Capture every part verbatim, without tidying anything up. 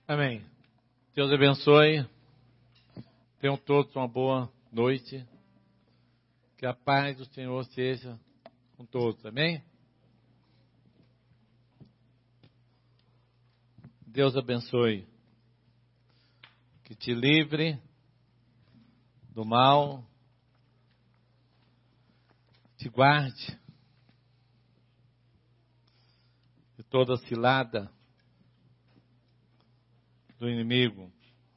Amém. Deus abençoe. Tenham todos uma boa noite. Que a paz do Senhor seja com todos. Amém? Deus abençoe. Que te livre do mal. Te guarde de toda cilada do inimigo.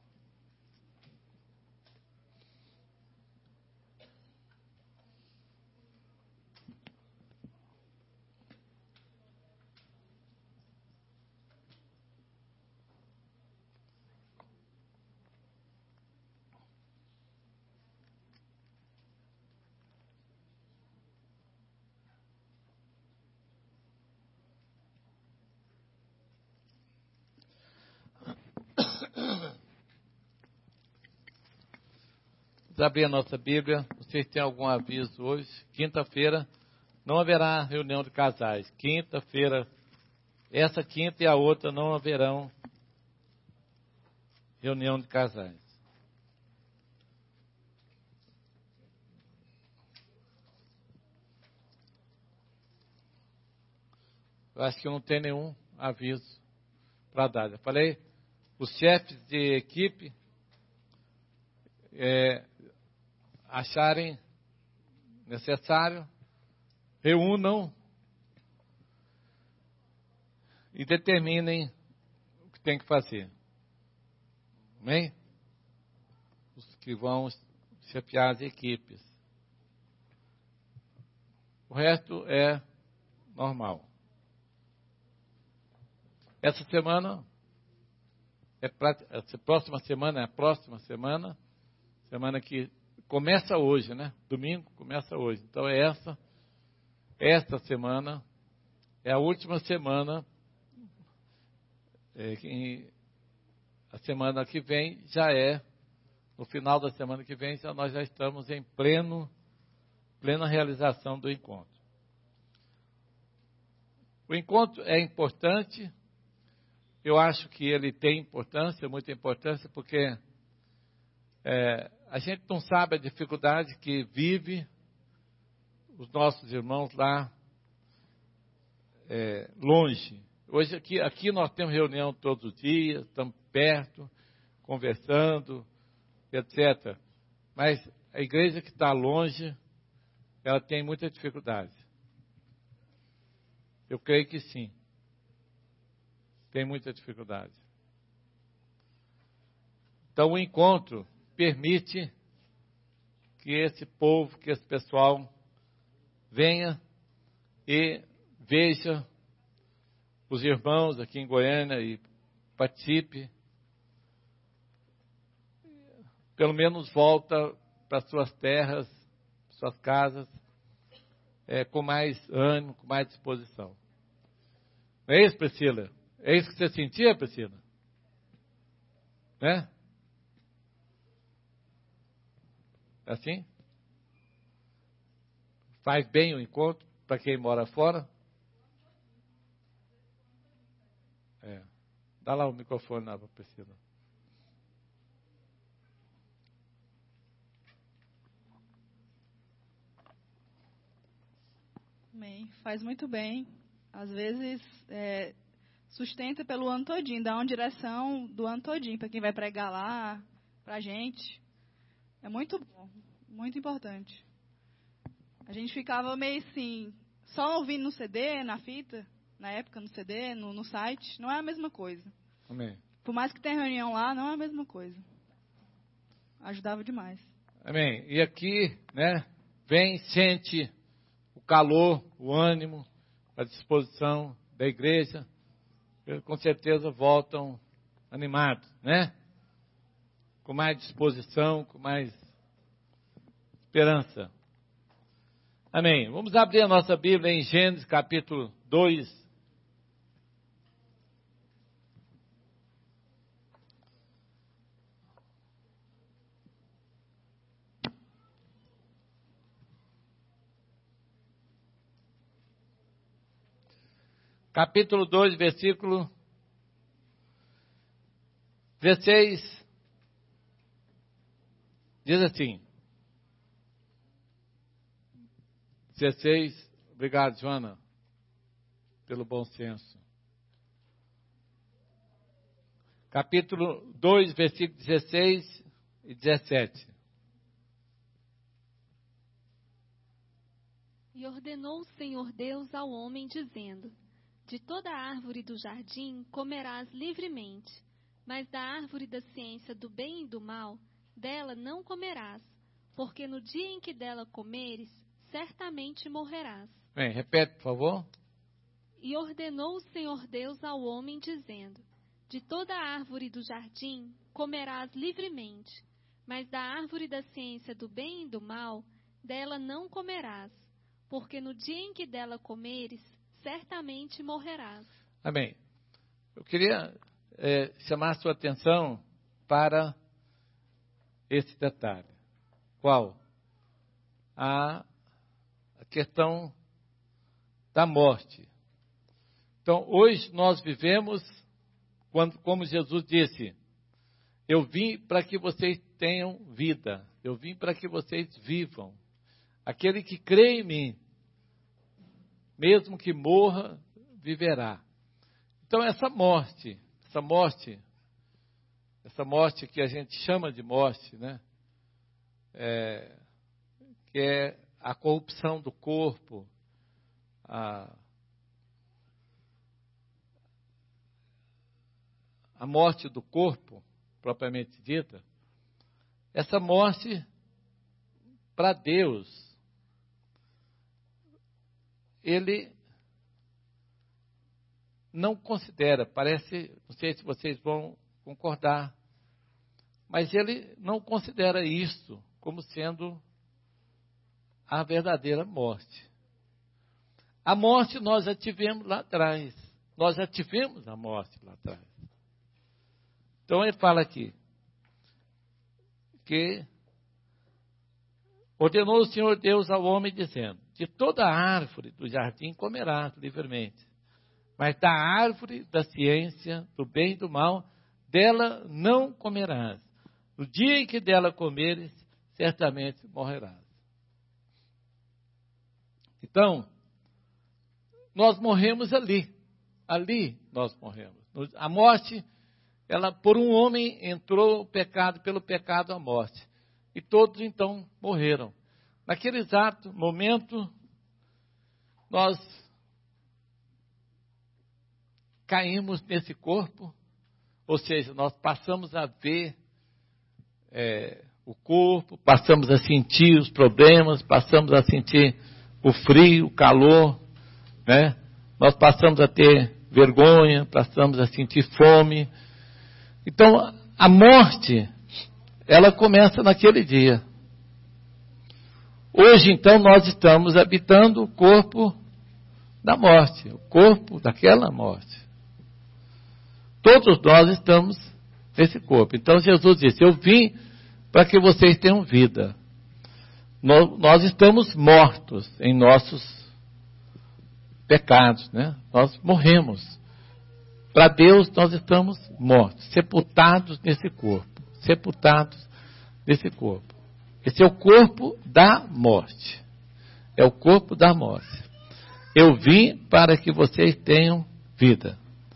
Vamos abrir a nossa Bíblia. Vocês têm algum aviso hoje? Quinta-feira não haverá reunião de casais. Quinta-feira, essa quinta e a outra não haverão reunião de casais. Eu acho que não tem nenhum aviso para dar. Eu falei, os chefes de equipe é, acharem necessário, reúnam e determinem o que tem que fazer. Amém? Os que vão chefiar as equipes. O resto é normal. Essa semana, é pra, essa próxima semana é a próxima semana, semana que começa hoje, né? Domingo começa hoje. Então é essa, esta semana, é a última semana, é, que, a semana que vem já é, no final da semana que vem, já, nós já estamos em pleno, plena realização do encontro. O encontro é importante, eu acho que ele tem importância, muita importância, porque é, a gente não sabe a dificuldade que vive os nossos irmãos lá é, longe. Hoje aqui, aqui nós temos reunião todos os dias, estamos perto, conversando, etcétera. Mas a igreja que está longe, ela tem muita dificuldade. Eu creio que sim. Tem muita dificuldade. Então o encontro permite que esse povo, que esse pessoal venha e veja os irmãos aqui em Goiânia e participe. Pelo menos volta para suas terras, suas casas, é, com mais ânimo, com mais disposição. Não é isso, Priscila? É isso que você sentia, Priscila? Né? Assim? Faz bem o encontro para quem mora fora? É. Dá lá o microfone lá para a Priscila. Amém. Faz muito bem. Às vezes, é, sustenta pelo ano todinho, dá uma direção do ano todinho para quem vai pregar lá, para a gente. É muito bom, muito importante. A gente ficava meio assim, só ouvindo no C D, na fita, na época no C D, no, no site, não é a mesma coisa. Amém. Por mais que tenha reunião lá, não é a mesma coisa. Ajudava demais. Amém. E aqui, né, vem, sente o calor, o ânimo, a disposição da igreja. Com certeza voltam animados, né? Com mais disposição, com mais esperança. Amém. Vamos abrir a nossa Bíblia em Gênesis capítulo dois. Capítulo dois, versículo dezesseis, diz assim, dezesseis, obrigado, Joana, pelo bom senso. Capítulo dois, versículos dezesseis e dezessete. E ordenou o Senhor Deus ao homem, dizendo: de toda árvore do jardim comerás livremente, mas da árvore da ciência do bem e do mal, dela não comerás, porque no dia em que dela comeres, certamente morrerás. Bem, repete, por favor. E ordenou o Senhor Deus ao homem, dizendo: de toda árvore do jardim comerás livremente, mas da árvore da ciência do bem e do mal, dela não comerás, porque no dia em que dela comeres, certamente morrerás. Amém. Eu queria é, chamar a sua atenção para esse detalhe. Qual? A, a questão da morte. Então, hoje nós vivemos, quando, como Jesus disse, eu vim para que vocês tenham vida, eu vim para que vocês vivam. Aquele que crê em mim, mesmo que morra, viverá. Então essa morte, essa morte, essa morte que a gente chama de morte, né? É, que é a corrupção do corpo, a, a morte do corpo, propriamente dita, essa morte, para Deus, Ele não considera, parece, não sei se vocês vão concordar, mas Ele não considera isso como sendo a verdadeira morte. A morte nós já tivemos lá atrás, nós já tivemos a morte lá atrás. Então ele fala aqui, que ordenou o Senhor Deus ao homem, dizendo: de toda árvore do jardim comerás livremente, mas da árvore da ciência do bem e do mal, dela não comerás. No dia em que dela comeres, certamente morrerás. Então, nós morremos ali. Ali nós morremos. A morte, ela, por um homem entrou o pecado, pelo pecado a morte. E todos então morreram. Naquele exato momento, nós caímos nesse corpo, ou seja, nós passamos a ver é, o corpo, passamos a sentir os problemas, passamos a sentir o frio, o calor, né? Nós passamos a ter vergonha, passamos a sentir fome. Então, a morte, ela começa naquele dia. Hoje, então, nós estamos habitando o corpo da morte, o corpo daquela morte. Todos nós estamos nesse corpo. Então, Jesus disse: eu vim para que vocês tenham vida. Nós, nós estamos mortos em nossos pecados, né? Nós morremos. Para Deus, nós estamos mortos, sepultados nesse corpo. Sepultados nesse corpo. Esse é o corpo da morte. É o corpo da morte. Eu vim para que vocês tenham vida.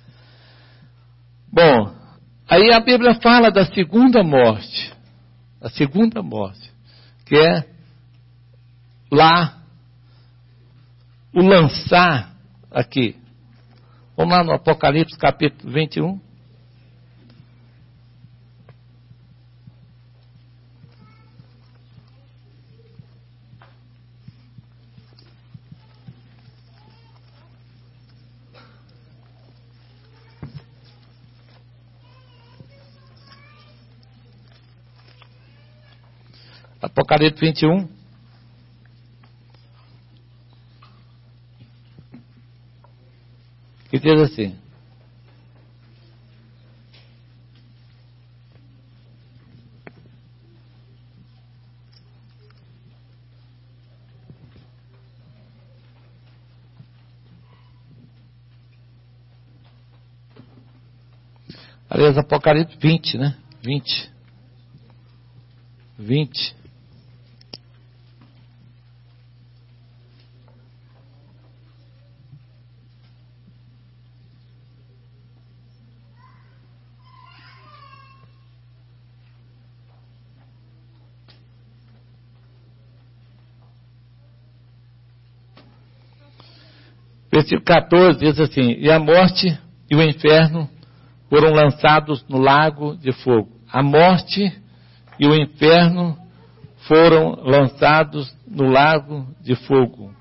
Bom, aí a Bíblia fala da segunda morte. A segunda morte. Que é lá o lançar aqui. Vamos lá no Apocalipse capítulo vinte e um. Apocalipse vinte e um. Que diz assim: Aliás, Apocalipse vinte, né? vinte. vinte. Versículo quatorze diz assim: e a morte e o inferno foram lançados no lago de fogo. A morte e o inferno foram lançados no lago de fogo.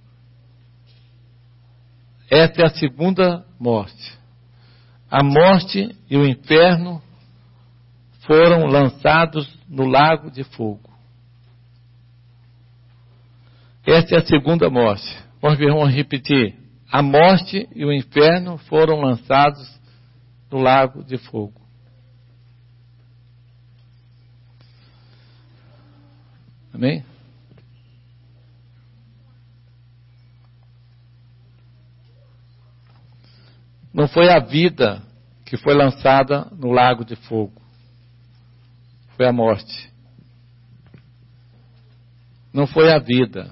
Esta é a segunda morte. A morte e o inferno foram lançados no lago de fogo. Esta é a segunda morte. Vamos ver, vamos repetir. A morte e o inferno foram lançados no lago de fogo. Amém? Não foi a vida que foi lançada no lago de fogo. Foi a morte. Não foi a vida.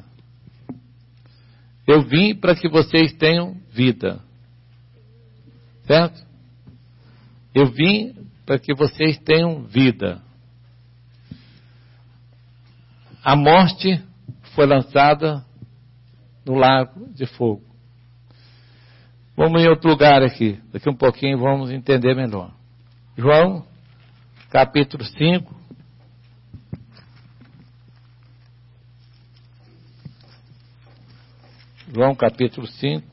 Eu vim para que vocês tenham vida. Certo? Eu vim para que vocês tenham vida. A morte foi lançada no lago de fogo. Vamos em outro lugar aqui. Daqui um pouquinho vamos entender melhor. João, capítulo cinco. João capítulo cinco.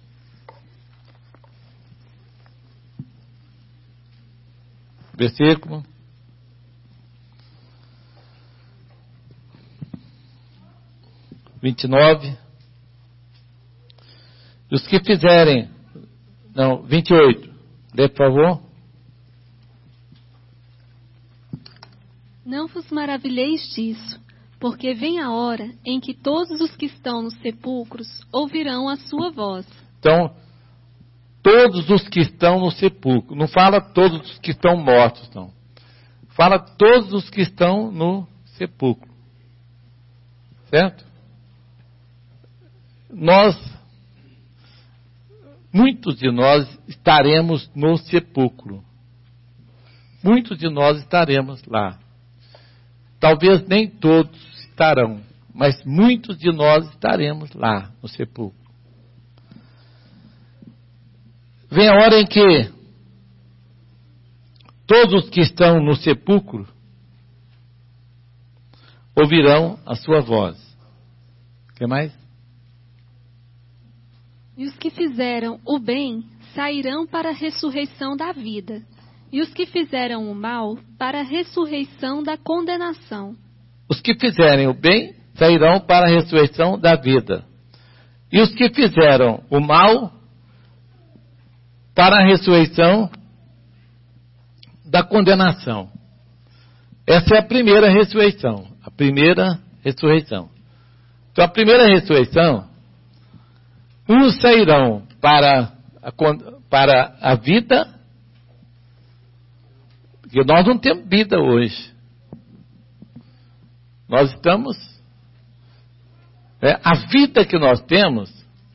Versículo vinte e nove. E os que fizerem, não, vinte e oito. Lê, por favor. Não vos maravilheis disso, porque vem a hora em que todos os que estão nos sepulcros ouvirão a sua voz. Então, todos os que estão no sepulcro. Não fala todos os que estão mortos, não. Fala todos os que estão no sepulcro. Certo? Nós, muitos de nós estaremos no sepulcro. Muitos de nós estaremos lá. Talvez nem todos estarão, mas muitos de nós estaremos lá no sepulcro. Vem a hora em que todos que estão no sepulcro ouvirão a sua voz. O que mais? E os que fizeram o bem sairão para a ressurreição da vida, e os que fizeram o mal para a ressurreição da condenação. Os que fizerem o bem sairão para a ressurreição da vida, e os que fizeram o mal para a ressurreição da condenação. Essa é a primeira ressurreição. A primeira ressurreição. Então, a primeira ressurreição, uns sairão para a, para a vida, porque nós não temos vida hoje. Nós estamos... É, a vida que nós temos,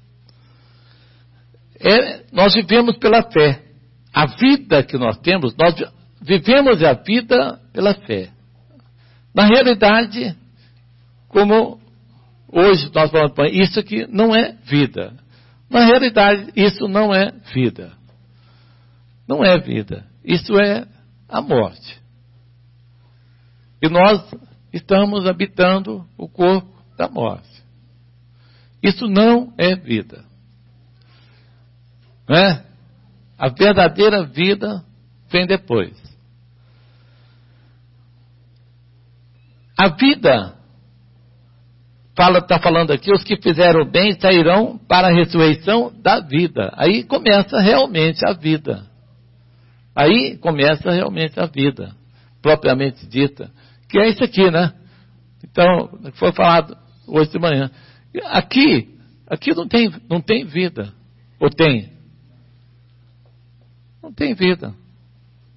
é, nós vivemos pela fé. A vida que nós temos, nós vivemos a vida pela fé. Na realidade, como hoje nós falamos, isso aqui não é vida. Na realidade, isso não é vida. Não é vida. Isso é a morte. E nós estamos habitando o corpo da morte. Isso não é vida. Não é? A verdadeira vida vem depois. A vida, está falando aqui, os que fizeram bem sairão para a ressurreição da vida. Aí começa realmente a vida. Aí começa realmente a vida, propriamente dita. Que é isso aqui, né? Então, foi falado hoje de manhã. Aqui, aqui não tem, não tem vida. Ou tem? Não tem vida.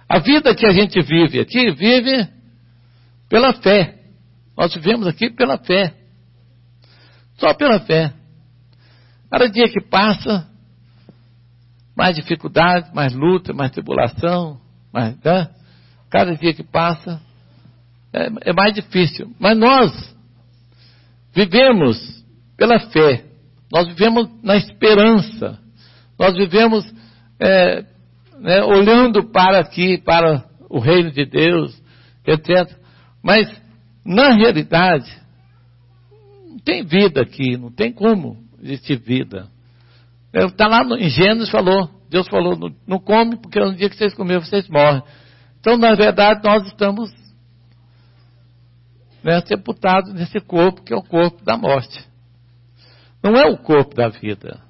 A vida que a gente vive aqui, vive pela fé. Nós vivemos aqui pela fé. Só pela fé. Cada dia que passa, mais dificuldade, mais luta, mais tribulação, mais, né? Cada dia que passa, é, é mais difícil. Mas nós vivemos pela fé. Nós vivemos na esperança. Nós vivemos é, né, olhando para aqui, para o reino de Deus, etcétera. Mas, na realidade, não tem vida aqui, não tem como existir vida. Está lá no, em Gênesis, falou, Deus falou, não, não come, porque no dia que vocês comerem, vocês morrem. Então, na verdade, nós estamos né, sepultados nesse corpo, que é o corpo da morte. Não é o corpo da vida.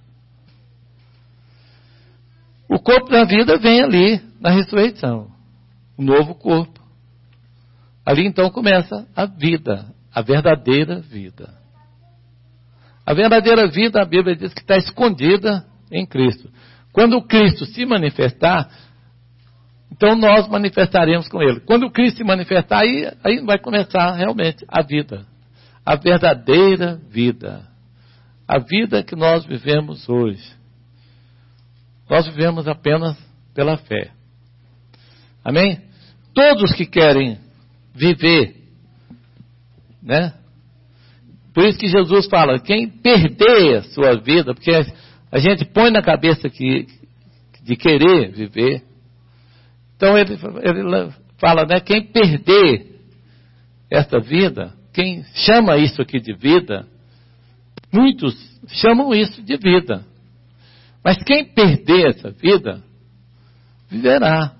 O corpo da vida vem ali, na ressurreição. O novo corpo. Ali então começa a vida, a verdadeira vida. A verdadeira vida, a Bíblia diz que está escondida em Cristo. Quando o Cristo se manifestar, então nós manifestaremos com Ele. Quando o Cristo se manifestar, aí, aí vai começar realmente a vida. A verdadeira vida. A vida que nós vivemos hoje. Nós vivemos apenas pela fé. Amém? Todos que querem viver, né? Por isso que Jesus fala, quem perder a sua vida, porque a gente põe na cabeça que, de querer viver. Então ele, ele fala, né? Quem perder esta vida, quem chama isso aqui de vida, muitos chamam isso de vida. Mas quem perder essa vida, viverá.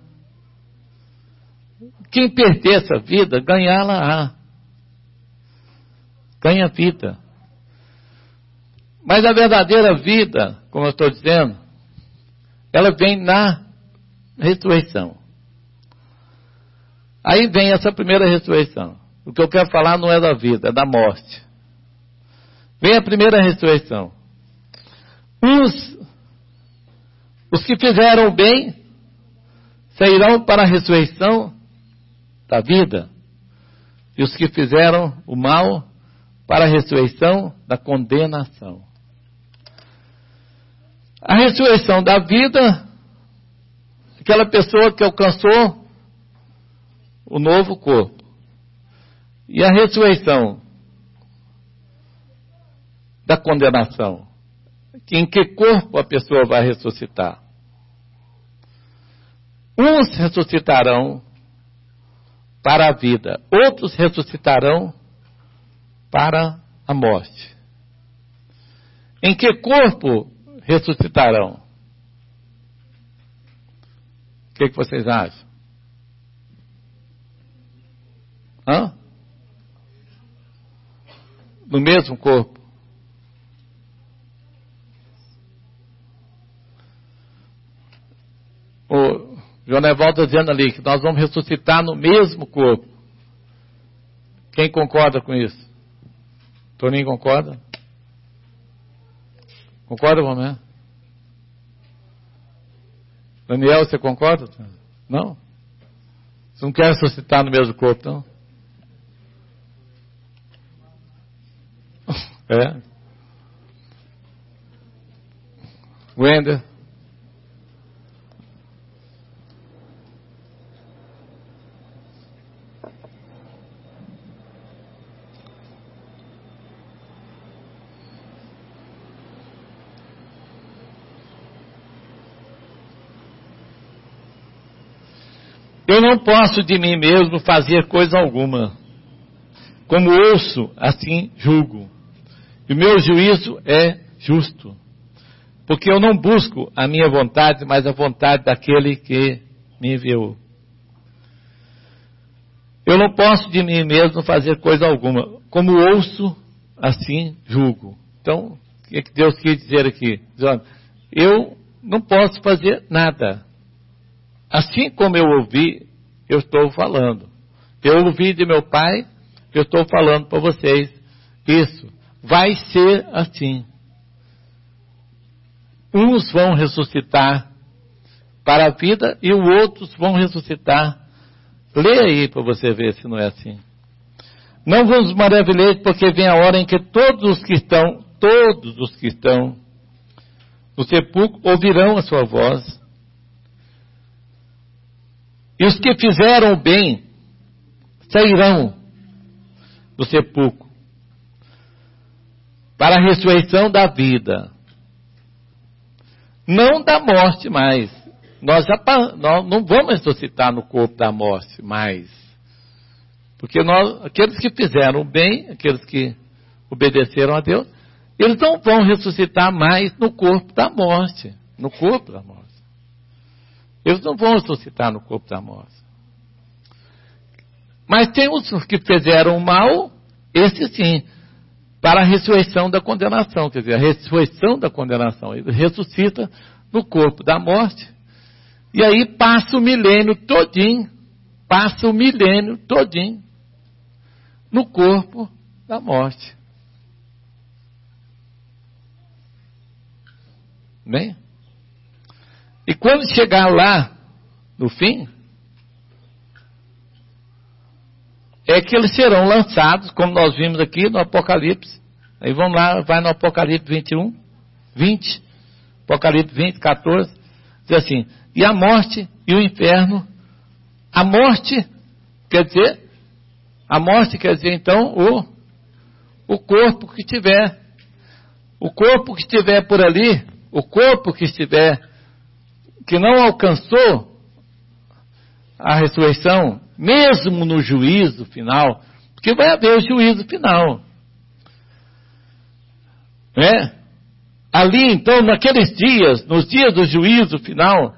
Quem perder essa vida, ganhá-la-á. Ganha vida. Mas a verdadeira vida, como eu estou dizendo, ela vem na ressurreição. Aí vem essa primeira ressurreição. O que eu quero falar não é da vida, é da morte. Vem a primeira ressurreição. Os, os que fizeram o bem sairão para a ressurreição da vida. E os que fizeram o mal para a ressurreição da condenação. A ressurreição da vida, aquela pessoa que alcançou o novo corpo. E a ressurreição da condenação. Em que corpo a pessoa vai ressuscitar? Uns ressuscitarão para a vida, outros ressuscitarão para a morte. Em que corpo ressuscitarão? O que, que vocês acham? Hã? No mesmo corpo. O João Evaldo está dizendo ali que nós vamos ressuscitar no mesmo corpo. Quem concorda com isso? Toninho concorda? Concorda, Romé? Daniel, você concorda? Não? Você não quer ressuscitar no mesmo corpo, não? É? Wender? Eu não posso de mim mesmo fazer coisa alguma. Como ouço, assim julgo. E o meu juízo é justo. Porque eu não busco a minha vontade, mas a vontade daquele que me enviou. Eu não posso de mim mesmo fazer coisa alguma. Como ouço, assim julgo. Então, o que Deus quis dizer aqui? Eu não posso fazer nada. Assim como eu ouvi, eu estou falando. Eu ouvi de meu pai, eu estou falando para vocês. Isso vai ser assim. Uns vão ressuscitar para a vida e os outros vão ressuscitar. Leia aí para você ver se não é assim. Não vos maravilheis, porque vem a hora em que todos os que estão, todos os que estão no sepulcro ouvirão a sua voz. E os que fizeram o bem sairão do sepulcro para a ressurreição da vida. Não da morte mais. Nós, já, nós não vamos ressuscitar no corpo da morte mais. Porque nós, aqueles que fizeram o bem, aqueles que obedeceram a Deus, eles não vão ressuscitar mais no corpo da morte. No corpo da morte. Eles não vão ressuscitar no corpo da morte. Mas tem os que fizeram o mal, esses sim, para a ressurreição da condenação. Quer dizer, a ressurreição da condenação. Ele ressuscita no corpo da morte. E aí passa o milênio todinho, passa o milênio todinho no corpo da morte. Bem? E quando chegar lá, no fim, é que eles serão lançados, como nós vimos aqui no Apocalipse. Aí vamos lá, vai no Apocalipse vinte e um, vinte, Apocalipse vinte, quatorze, diz assim, e a morte e o inferno, a morte, quer dizer, a morte quer dizer então o, o corpo que tiver, o corpo que estiver por ali, o corpo que estiver, que não alcançou a ressurreição, mesmo no juízo final, porque vai haver o juízo final. Né? Ali então, naqueles dias, nos dias do juízo final,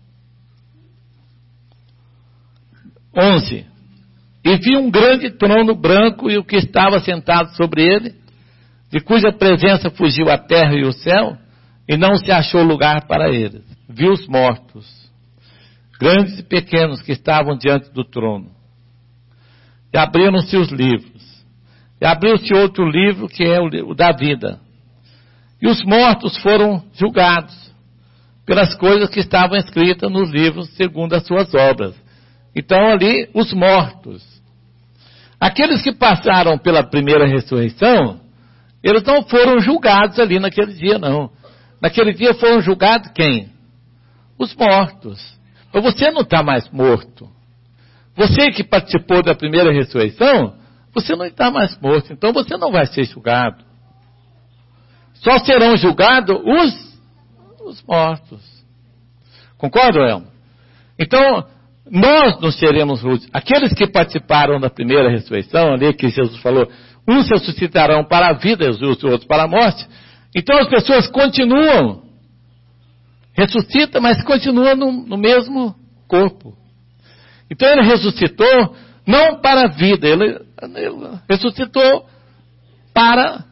onze, e vi um grande trono branco e o que estava sentado sobre ele, de cuja presença fugiu a terra e o céu, e não se achou lugar para eles. Vi os mortos, grandes e pequenos, que estavam diante do trono. E abriram-se os livros. E abriu-se outro livro, que é o da vida. E os mortos foram julgados pelas coisas que estavam escritas nos livros, segundo as suas obras. Então ali, os mortos. Aqueles que passaram pela primeira ressurreição, eles não foram julgados ali naquele dia, não. Naquele dia foram julgados quem? Os mortos. Mas você não está mais morto. Você que participou da primeira ressurreição, você não está mais morto. Então você não vai ser julgado. Só serão julgados os, os mortos. Concorda, Elmo? Então, nós não seremos justos. Aqueles que participaram da primeira ressurreição, ali que Jesus falou, uns ressuscitarão para a vida e os outros para a morte. Então as pessoas continuam, ressuscitam, mas continuam no, no mesmo corpo. Então ele ressuscitou não para a vida, ele, ele ressuscitou para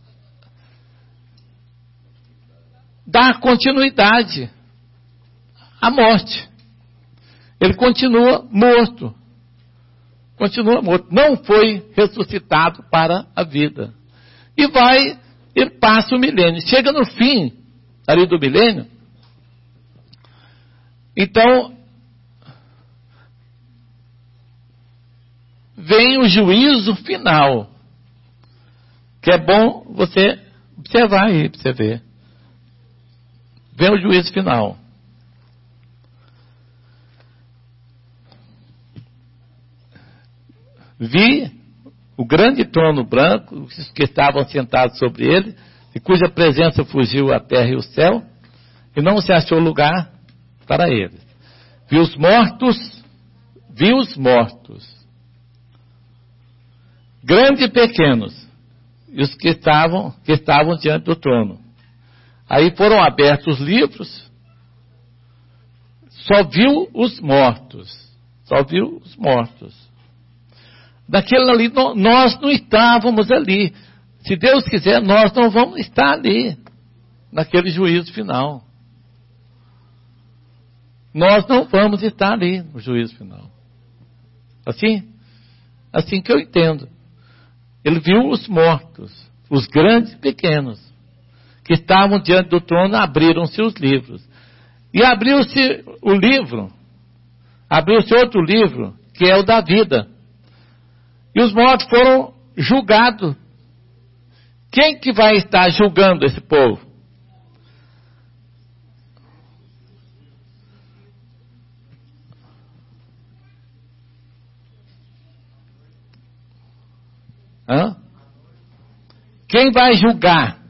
dar continuidade à morte. Ele continua morto. Continua morto. Não foi ressuscitado para a vida. E vai, ele passa o milênio. Chega no fim ali do milênio. Então, vem o juízo final. Que é bom você observar aí, para você ver. Vem o juízo final. Vi o grande trono branco, os que estavam sentados sobre ele, de cuja presença fugiu a terra e o céu, e não se achou lugar para eles. Vi os mortos, vi os mortos, grandes e pequenos, e os que estavam, que estavam diante do trono. Aí foram abertos os livros, só viu os mortos, só viu os mortos. Daquele ali, nós não estávamos ali. Se Deus quiser, nós não vamos estar ali, naquele juízo final. Nós não vamos estar ali no juízo final. Assim? Assim que eu entendo. Ele viu os mortos, os grandes e pequenos, que estavam diante do trono, abriram-se os livros. E abriu-se o livro, abriu-se outro livro, que é o da vida. E os mortos foram julgados. Quem que vai estar julgando esse povo? Hã? Quem vai julgar?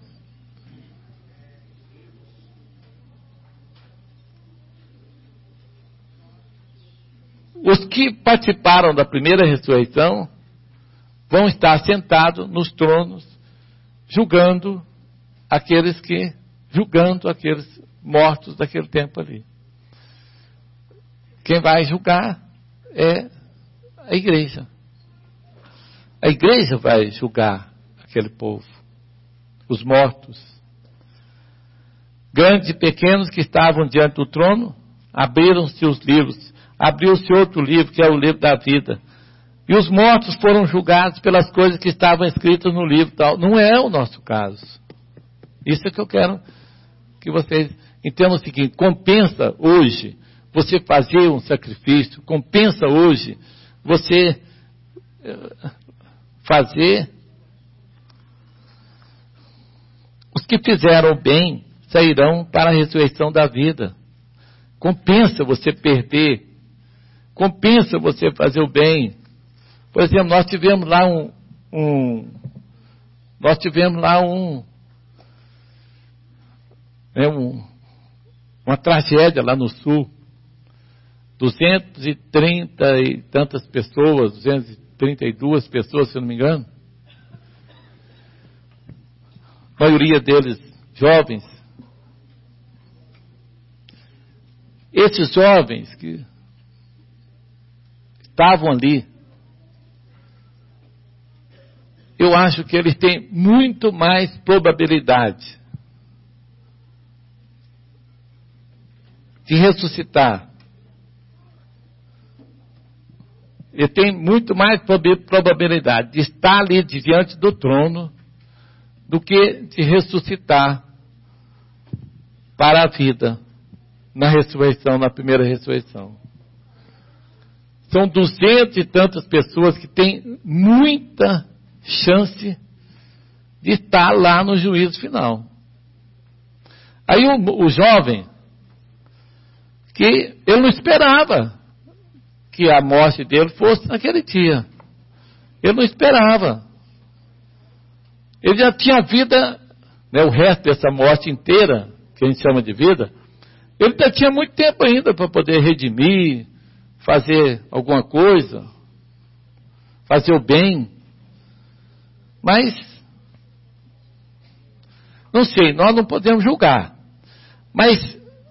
Os que participaram da primeira ressurreição vão estar sentados nos tronos, julgando aqueles que, julgando aqueles mortos daquele tempo ali. Quem vai julgar é a igreja. A igreja vai julgar aquele povo, os mortos. Grandes e pequenos que estavam diante do trono, abriram-se os livros. Abriu-se outro livro, que é o livro da vida. E os mortos foram julgados pelas coisas que estavam escritas no livro. Tal. Não é o nosso caso. Isso é que eu quero que vocês entendam o seguinte: compensa hoje você fazer um sacrifício, compensa hoje você fazer. Os que fizeram o bem sairão para a ressurreição da vida. Compensa você perder, compensa você fazer o bem. Por exemplo, nós tivemos lá um, um nós tivemos lá um, é um uma tragédia lá no sul. duzentas e trinta e tantas pessoas, duzentas e trinta e duas pessoas, se eu não me engano. A maioria deles jovens. Esses jovens que estavam ali, eu acho que eles têm muito mais probabilidade de ressuscitar. Ele tem muito mais probabilidade de estar ali diante do trono do que de ressuscitar para a vida na ressurreição, na primeira ressurreição. São duzentas e tantas pessoas que têm muita chance de estar lá no juízo final. Aí o, o jovem, que ele não esperava que a morte dele fosse naquele dia. Ele não esperava. Ele já tinha vida, né, o resto dessa morte inteira, que a gente chama de vida, ele já tinha muito tempo ainda para poder redimir, fazer alguma coisa, fazer o bem. Mas, não sei, nós não podemos julgar. Mas,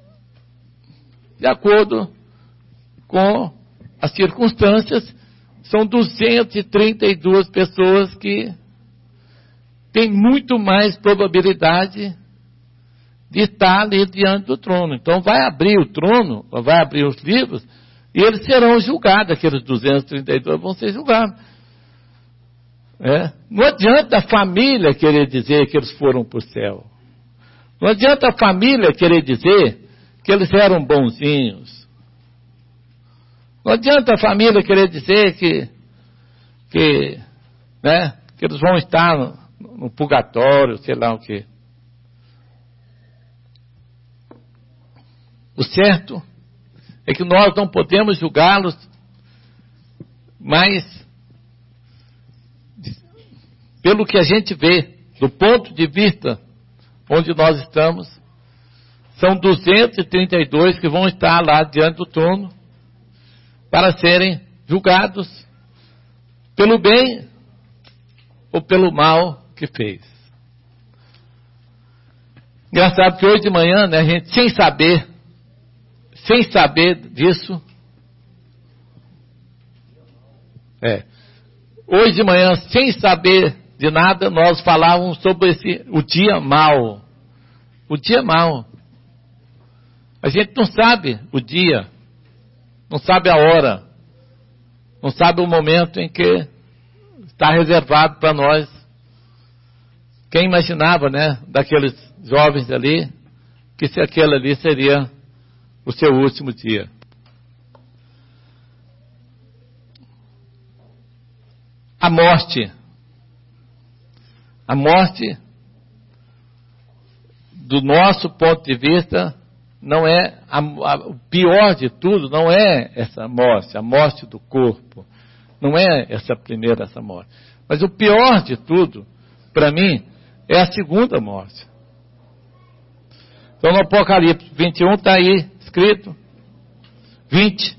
de acordo com as circunstâncias, são duzentas e trinta e duas pessoas que têm muito mais probabilidade de estar ali diante do trono. Então vai abrir o trono, vai abrir os livros, e eles serão julgados, aqueles duzentos e trinta e dois vão ser julgados. É. Não adianta a família querer dizer que eles foram para o céu. Não adianta a família querer dizer que eles eram bonzinhos. Não adianta a família querer dizer que, que, né, que eles vão estar no, no purgatório, sei lá o quê. O certo é que nós não podemos julgá-los, mas pelo que a gente vê, do ponto de vista onde nós estamos, são duzentos e trinta e dois que vão estar lá diante do trono para serem julgados pelo bem ou pelo mal que fez. Engraçado que hoje de manhã, né, a gente sem saber, sem saber disso, é, hoje de manhã, sem saber de nada, nós falávamos sobre esse, o dia mau. O dia mau. A gente não sabe o dia, não sabe a hora, não sabe o momento em que está reservado para nós. Quem imaginava, né, daqueles jovens ali, que se aquele ali seria o seu último dia. A morte. A morte, do nosso ponto de vista, não é a, a, o pior de tudo, não é essa morte, a morte do corpo. Não é essa primeira, essa morte. Mas o pior de tudo, para mim, é a segunda morte. Então no Apocalipse vinte e um está aí escrito, vinte,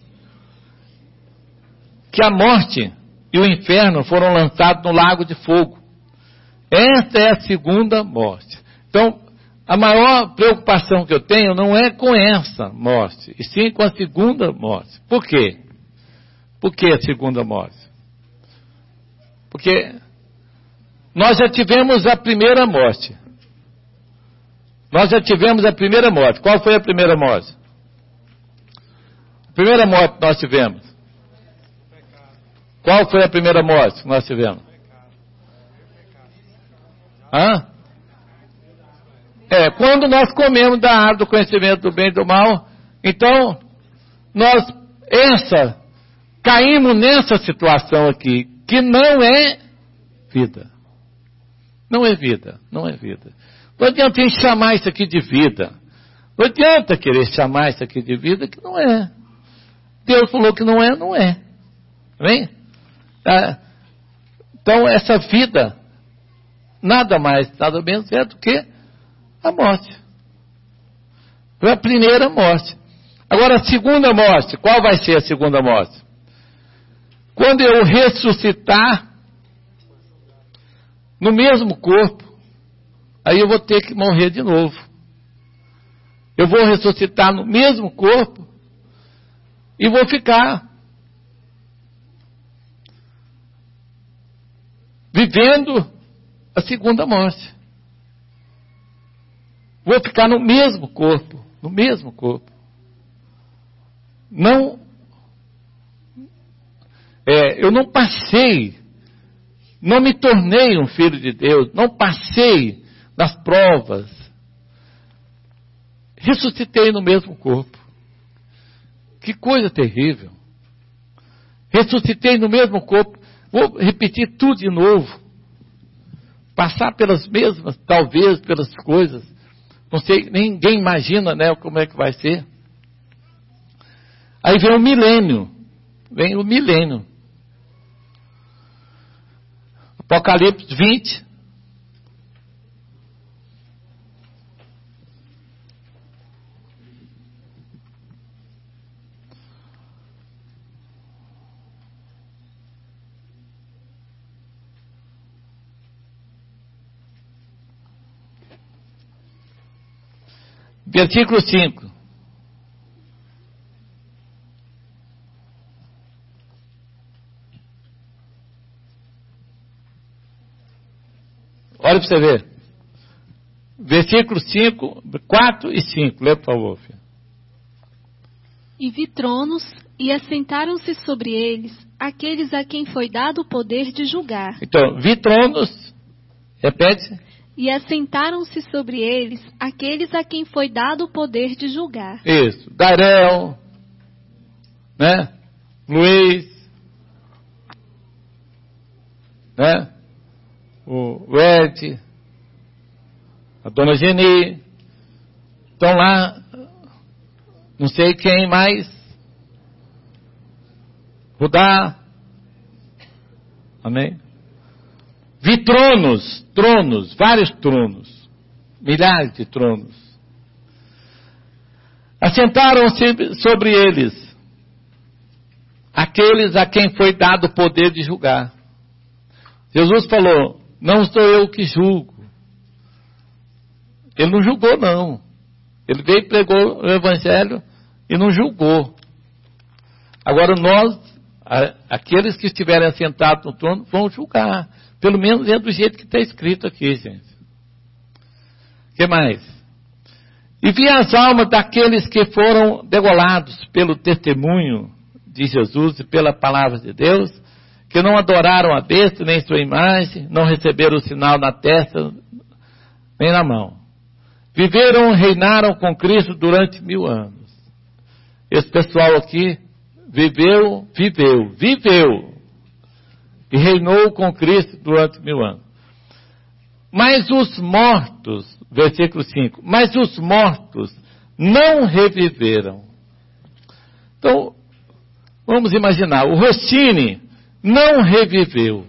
que a morte e o inferno foram lançados no lago de fogo. Essa é a segunda morte. Então, a maior preocupação que eu tenho não é com essa morte, e sim com a segunda morte. Por quê? Por que a segunda morte? Porque nós já tivemos a primeira morte. Nós já tivemos a primeira morte. Qual foi a primeira morte? A primeira morte que nós tivemos. Qual foi a primeira morte que nós tivemos? Hã? É, quando nós comemos da árvore do conhecimento do bem e do mal, então, nós, essa, caímos nessa situação aqui, que não é vida. Não é vida, não é vida. Não adianta em chamar isso aqui de vida. Não adianta querer chamar isso aqui de vida, que não é. Deus falou que não é, não é. Amém? Ah, então, essa vida, nada mais, nada menos é do que a morte. Foi a primeira morte. Agora, a segunda morte, qual vai ser a segunda morte? Quando eu ressuscitar no mesmo corpo, aí eu vou ter que morrer de novo. Eu vou ressuscitar no mesmo corpo e vou ficar vivendo a segunda morte. Vou ficar no mesmo corpo, no mesmo corpo. Não, é, eu não passei, não me tornei um filho de Deus, não passei nas provas. Ressuscitei no mesmo corpo. Que coisa terrível. Ressuscitei no mesmo corpo. Vou repetir tudo de novo. Passar pelas mesmas, talvez, pelas coisas. Não sei, ninguém imagina, né, como é que vai ser. Aí vem o milênio. Vem o milênio. Apocalipse vinte. Versículo cinco. Olha para você ver. Versículo cinco, quatro e cinco. Lê, por favor, filho. E vi tronos, e assentaram-se sobre eles aqueles a quem foi dado o poder de julgar. Então, vi tronos, repete. E assentaram-se sobre eles aqueles a quem foi dado o poder de julgar. Isso. Darel, né? Luiz, né? O Ed, a dona Geni, estão lá, não sei quem mais, Rudá, amém? Vi tronos, tronos, vários tronos, milhares de tronos. Assentaram-se sobre eles aqueles a quem foi dado o poder de julgar. Jesus falou, não sou eu que julgo. Ele não julgou, não. Ele veio e pregou o evangelho e não julgou. Agora nós, aqueles que estiverem assentados no trono, vão julgar. Pelo menos é do jeito que está escrito aqui, gente. O que mais? E vi as almas daqueles que foram degolados pelo testemunho de Jesus e pela palavra de Deus, que não adoraram a besta nem sua imagem, não receberam o sinal na testa nem na mão. Viveram, reinaram com Cristo durante mil anos. esse pessoal aqui viveu, viveu, viveu e reinou com Cristo durante mil anos. Mas os mortos, versículo cinco, mas os mortos não reviveram. Então, vamos imaginar, o Rossini não reviveu.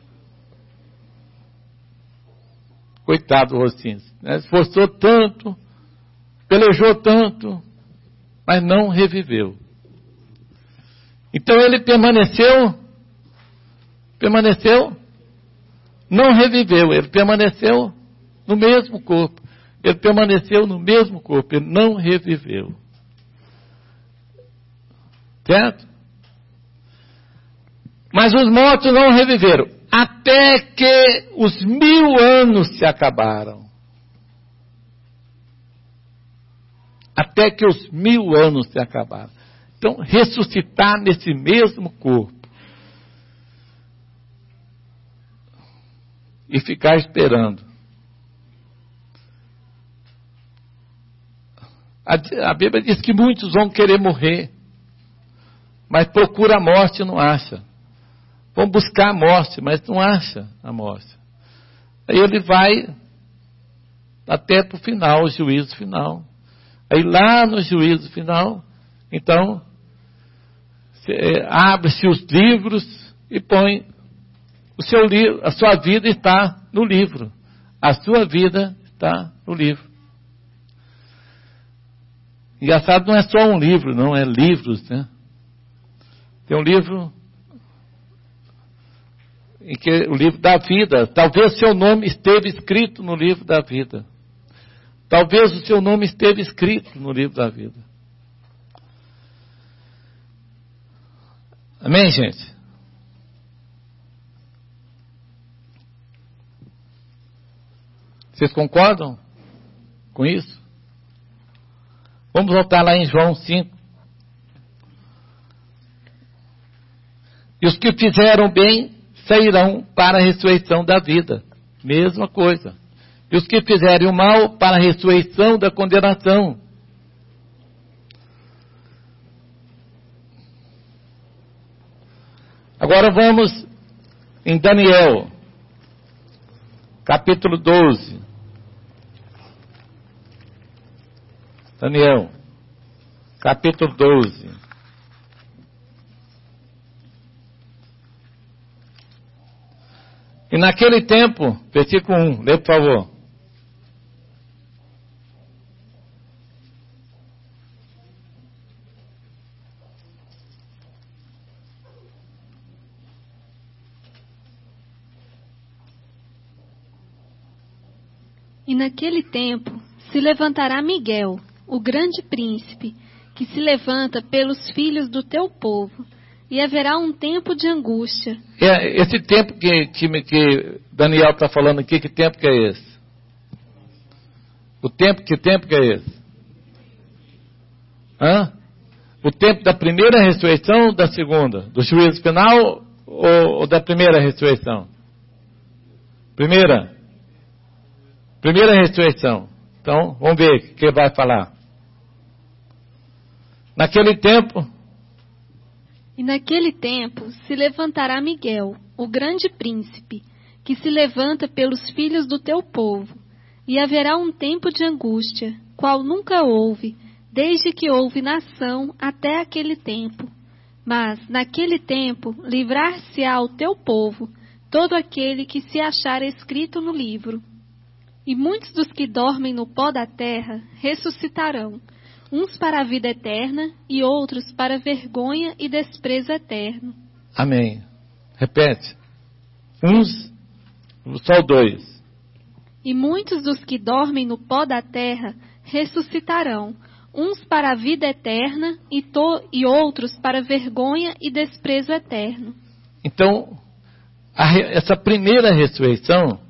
Coitado do Rossini, né? Esforçou tanto, pelejou tanto, mas não reviveu. Então ele permaneceu, permaneceu, não reviveu, ele permaneceu no mesmo corpo. Ele permaneceu no mesmo corpo, ele não reviveu. Certo? Mas os mortos não reviveram, até que os mil anos se acabaram. Até que os mil anos se acabaram. Então, ressuscitar nesse mesmo corpo. E ficar esperando. A, a Bíblia diz que muitos vão querer morrer. Mas procura a morte e não acha. Vão buscar a morte, mas não acha a morte. Aí ele vai até para o final, o juízo final. Aí lá no juízo final, então, é, abre-se os livros e põe o seu livro, a sua vida está no livro. A sua vida está no livro. Engraçado, não é só um livro, não, é livros, né? Tem um livro, em que, o livro da vida. Talvez seu nome esteve escrito no livro da vida. Talvez o seu nome esteve escrito no livro da vida. Amém, gente? Vocês concordam com isso? Vamos voltar lá em João cinco. E os que fizeram bem sairão para a ressurreição da vida. Mesma coisa. E os que fizerem o mal para a ressurreição da condenação. Agora vamos em Daniel, capítulo doze. Daniel, capítulo doze. E naquele tempo, versículo um, lê por favor. E naquele tempo se levantará Miguel, o grande príncipe, que se levanta pelos filhos do teu povo, e haverá um tempo de angústia. É, esse tempo que, que, que Daniel está falando aqui, que tempo que é esse? O tempo, que tempo que é esse? Hã? O tempo da primeira ressurreição ou da segunda? Do juízo final ou, ou da primeira ressurreição? Primeira. Primeira ressurreição. Então, vamos ver o que vai falar. Naquele tempo... E naquele tempo se levantará Miguel, o grande príncipe, que se levanta pelos filhos do teu povo, e haverá um tempo de angústia, qual nunca houve, desde que houve nação até aquele tempo. Mas, naquele tempo, livrar-se-á o teu povo, todo aquele que se achar escrito no livro. E muitos dos que dormem no pó da terra ressuscitarão, uns para a vida eterna e outros para vergonha e desprezo eterno. Amém. Repete. Uns, só dois. E muitos dos que dormem no pó da terra ressuscitarão, uns para a vida eterna e, to, e outros para vergonha e desprezo eterno. Então, a, essa primeira ressurreição,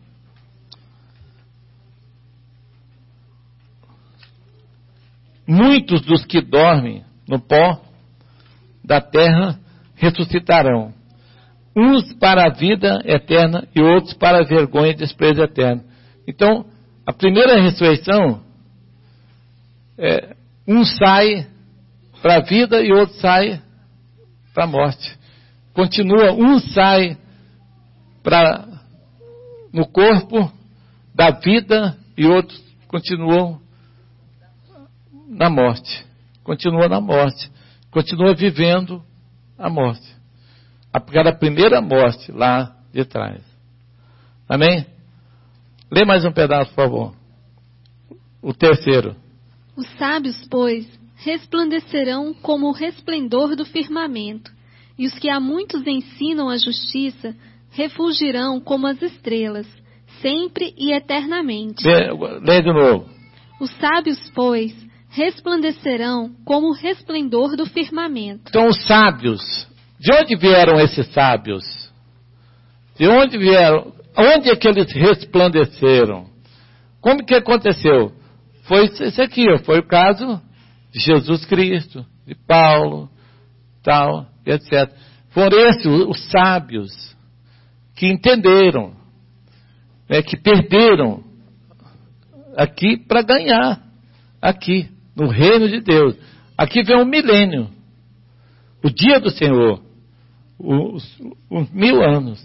muitos dos que dormem no pó da terra ressuscitarão, uns para a vida eterna e outros para a vergonha e desprezo eterno. Então, a primeira ressurreição, é, um sai para a vida e outro sai para a morte. Continua, um sai para no corpo da vida e outros continuam na morte. Continua na morte. Continua vivendo a morte. Aquela primeira morte lá de trás. Amém? Lê mais um pedaço, por favor. O terceiro. Os sábios, pois, resplandecerão como o resplendor do firmamento, e os que a muitos ensinam a justiça refulgirão como as estrelas, sempre e eternamente. Lê, lê de novo. Os sábios, pois, resplandecerão como o resplendor do firmamento. Então, os sábios, de onde vieram esses sábios? De onde vieram? Onde é que eles resplandeceram? Como que aconteceu? Foi isso aqui, foi o caso de Jesus Cristo, de Paulo, tal, etcétera. Foram esses os sábios que entenderam, né, que perderam aqui para ganhar, aqui, no reino de Deus. Aqui vem um milênio, o dia do Senhor, os, os mil anos.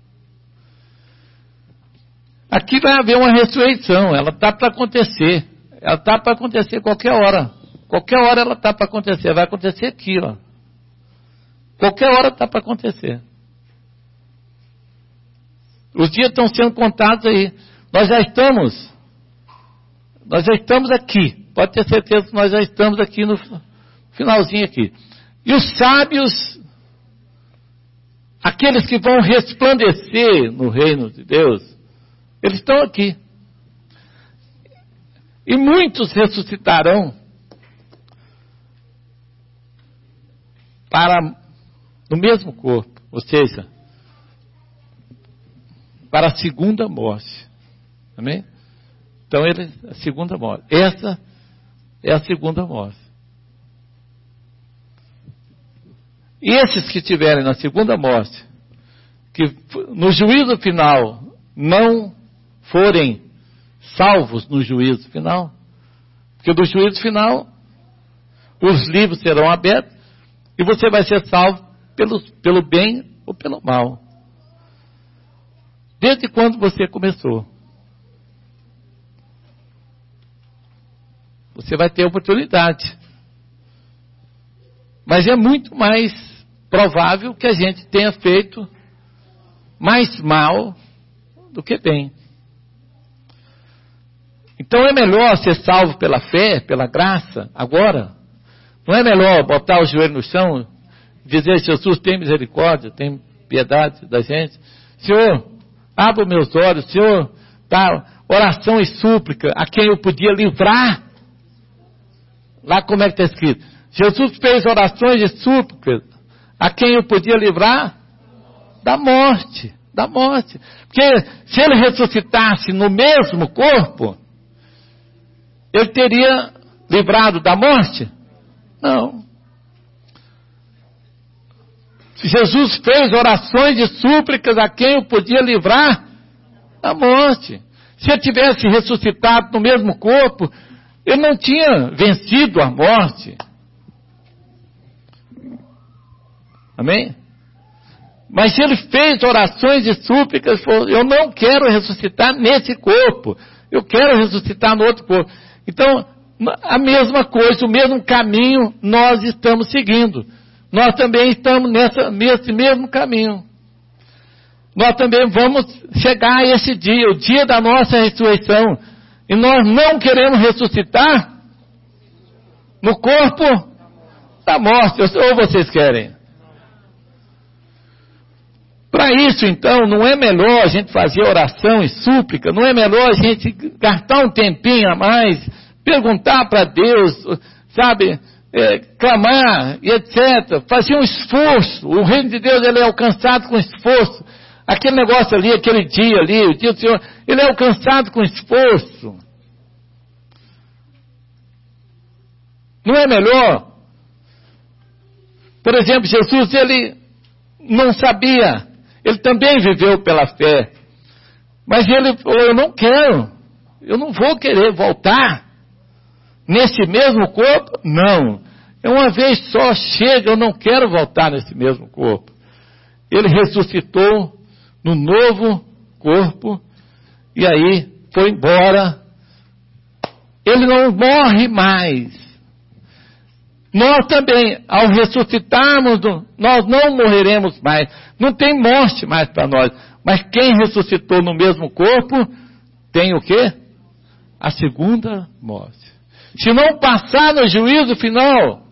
Aqui vai haver uma ressurreição, ela está para acontecer, ela está para acontecer qualquer hora, qualquer hora ela está para acontecer, vai acontecer aqui, ó. Qualquer hora está para acontecer. Os dias estão sendo contados aí, nós já estamos, nós já estamos aqui, pode ter certeza que nós já estamos aqui no finalzinho aqui. E os sábios, aqueles que vão resplandecer no reino de Deus, eles estão aqui. E muitos ressuscitarão para no mesmo corpo, ou seja, para a segunda morte. Amém? Então, ele, a segunda morte. Essa é a segunda morte. E esses que estiverem na segunda morte, que no juízo final não forem salvos no juízo final, porque no juízo final os livros serão abertos e você vai ser salvo pelo, pelo bem ou pelo mal. Desde quando você começou. Você vai ter oportunidade. Mas é muito mais provável que a gente tenha feito mais mal do que bem. Então é melhor ser salvo pela fé, pela graça, agora. Não é melhor botar o joelho no chão e dizer: Jesus, tem misericórdia, tem piedade da gente. Senhor, abra meus olhos, Senhor, tá, oração e súplica a quem eu podia livrar. Lá como é que está escrito? Jesus fez orações e súplicas a quem eu podia livrar da morte, da morte. Porque se ele ressuscitasse no mesmo corpo, ele teria livrado da morte? Não. Jesus fez orações e súplicas a quem eu podia livrar da morte. Se ele tivesse ressuscitado no mesmo corpo, ele não tinha vencido a morte. Amém? Mas se ele fez orações e súplicas, falou: eu não quero ressuscitar nesse corpo, eu quero ressuscitar no outro corpo. Então, a mesma coisa, o mesmo caminho nós estamos seguindo. Nós também estamos nessa, nesse mesmo caminho. Nós também vamos chegar a esse dia, o dia da nossa ressurreição. E nós não queremos ressuscitar no corpo da morte. Ou vocês querem? Para isso, então, não é melhor a gente fazer oração e súplica, não é melhor a gente gastar um tempinho a mais, perguntar para Deus, sabe, é, clamar e etcétera. Fazer um esforço. O reino de Deus, ele é alcançado com esforço. Aquele negócio ali, aquele dia ali, o dia do Senhor, ele é alcançado com esforço. Não é melhor? Por exemplo, Jesus, ele não sabia. Ele também viveu pela fé. Mas ele falou: eu não quero. Eu não vou querer voltar nesse mesmo corpo. Não. É uma vez só, chega, eu não quero voltar nesse mesmo corpo. Ele ressuscitou no novo corpo, e aí foi embora. Ele não morre mais. Nós também, ao ressuscitarmos, nós não morreremos mais. Não tem morte mais para nós. Mas quem ressuscitou no mesmo corpo, tem o quê? A segunda morte. Se não passar no juízo final,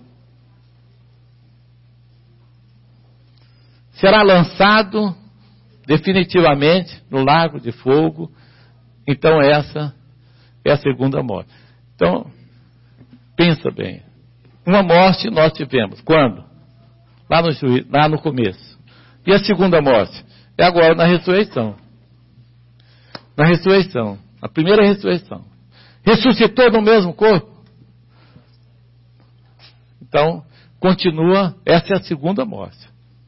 será lançado definitivamente no lago de fogo. Então essa é a segunda morte. Então, pensa bem. Uma morte nós tivemos. Quando? Lá no, juízo, lá no começo. E a segunda morte? É agora na ressurreição. Na ressurreição. A primeira ressurreição. Ressuscitou no mesmo corpo? Então, continua. Essa é a segunda morte.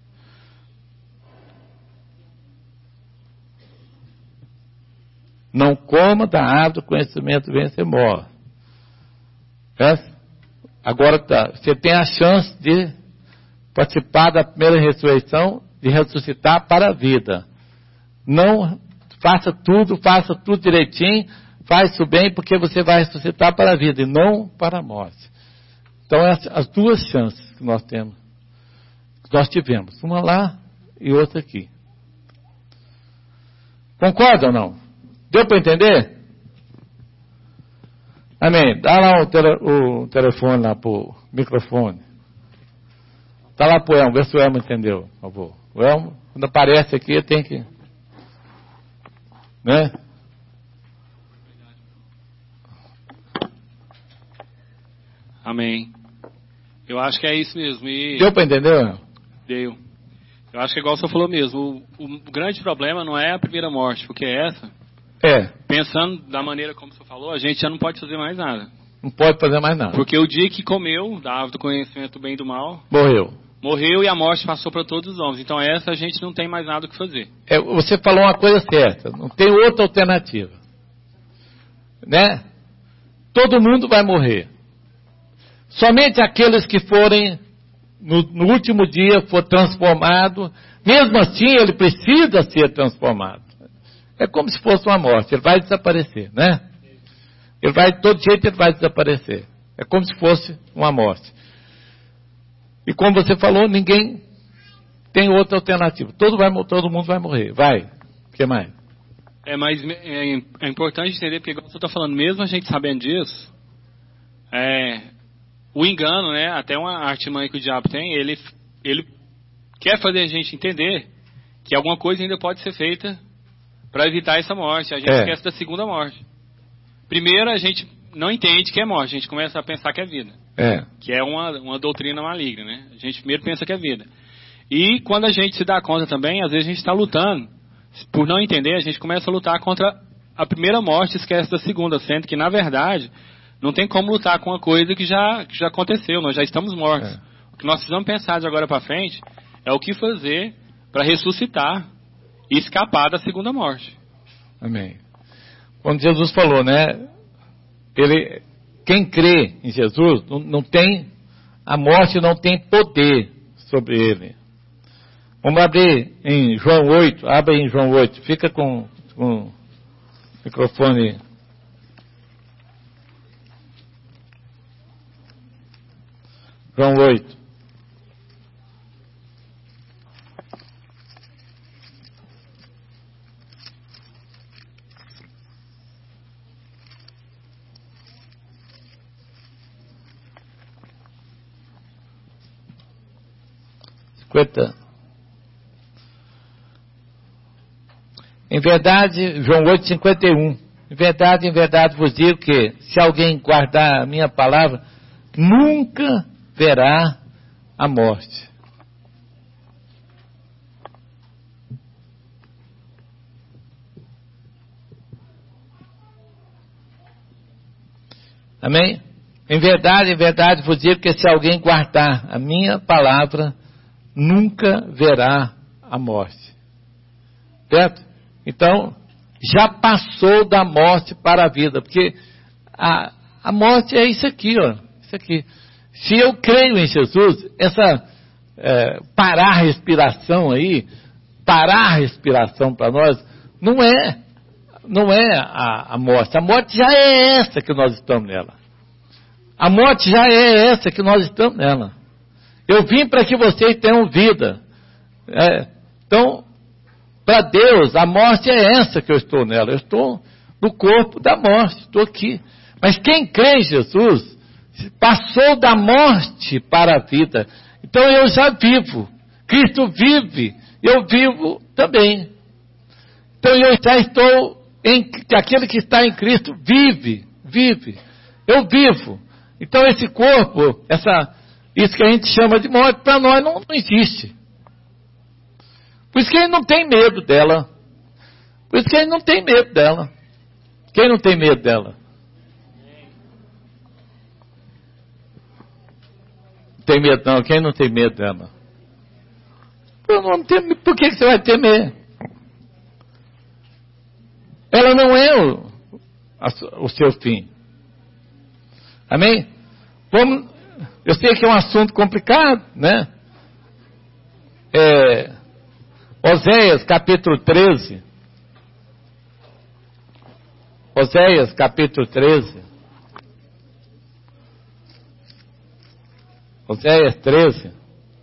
Não coma da árvore do conhecimento do bem e você morre. É? Agora tá, você tem a chance de participar da primeira ressurreição, de ressuscitar para a vida. Não faça tudo, faça tudo direitinho, faz isso bem, porque você vai ressuscitar para a vida e não para a morte. Então, essas as duas chances que nós temos, que nós tivemos, uma lá e outra aqui. Concorda ou não? Deu para entender? Amém. Dá lá o, tele, o telefone lá pro microfone. Dá lá pro Elmo, vê se o Elmo entendeu, por favor. O Elmo, quando aparece aqui, tem que... Né? Amém. Eu acho que é isso mesmo. E... Deu para entender, Elmo? Deu. Eu acho que é igual você falou mesmo. O, o grande problema não é a primeira morte, porque essa... É. Pensando da maneira como você falou, a gente já não pode fazer mais nada. Não pode fazer mais nada. Porque o dia que comeu da árvore do conhecimento do bem e do mal... Morreu. Morreu e a morte passou para todos os homens. Então essa a gente não tem mais nada o que fazer. É, você falou uma coisa certa. Não tem outra alternativa. Né? Todo mundo vai morrer. Somente aqueles que forem, no, no último dia, for transformado. Mesmo assim, ele precisa ser transformado. É como se fosse uma morte, ele vai desaparecer, né? Ele vai, de todo jeito ele vai desaparecer. É como se fosse uma morte. E como você falou, ninguém tem outra alternativa. Todo, vai, todo mundo vai morrer. Vai. O que mais? É, mas é, é importante entender, porque igual você está falando, mesmo a gente sabendo disso, é, o engano, né? Até uma artimanha que o diabo tem, ele, ele quer fazer a gente entender que alguma coisa ainda pode ser feita para evitar essa morte. A gente é. esquece da segunda morte. Primeiro, a gente não entende que é morte. A gente começa a pensar que é vida. É. Que é uma, uma doutrina maligna, né? A gente primeiro pensa que é vida. E quando a gente se dá conta também, às vezes a gente está lutando. Por não entender, a gente começa a lutar contra a primeira morte e esquece da segunda. Sendo que, na verdade, não tem como lutar com uma coisa que já, que já aconteceu. Nós já estamos mortos. É. O que nós precisamos pensar de agora para frente é o que fazer para ressuscitar e escapar da segunda morte. Amém. Quando Jesus falou, né? Ele, quem crê em Jesus não, não tem, a morte não tem poder sobre ele. Vamos abrir em João oito, abre em João oito, fica com, com o microfone. João oito. cinquenta. Em verdade, João oito, cinquenta e um. Em verdade, em verdade vos digo que, se alguém guardar a minha palavra, nunca verá a morte. Amém? Em verdade, em verdade vos digo que, se alguém guardar a minha palavra, nunca verá a morte. Certo? Então, já passou da morte para a vida, porque a, a morte é isso aqui, ó, isso aqui. Se eu creio em Jesus, essa é, parar a respiração aí, parar a respiração para nós, não é, não é a, a morte. A morte já é essa que nós estamos nela. A morte já é essa que nós estamos nela. Eu vim para que vocês tenham vida. É, então, para Deus, a morte é essa que eu estou nela. Eu estou no corpo da morte, estou aqui. Mas quem crê em Jesus, passou da morte para a vida. Então eu já vivo. Cristo vive, eu vivo também. Então eu já estou em, aquele que está em Cristo vive, vive. Eu vivo. Então esse corpo, essa, isso que a gente chama de morte, para nós não, não existe. Por isso que a gente não tem medo dela. Por isso que a gente não tem medo dela. Quem não tem medo dela? Não tem medo não. Quem não tem medo dela? Eu não tenho, por que você vai temer? Ela não é o, a, o seu fim. Amém? Vamos, eu sei que é um assunto complicado, né? É, Oséias capítulo treze. Oséias capítulo treze. Oséias treze.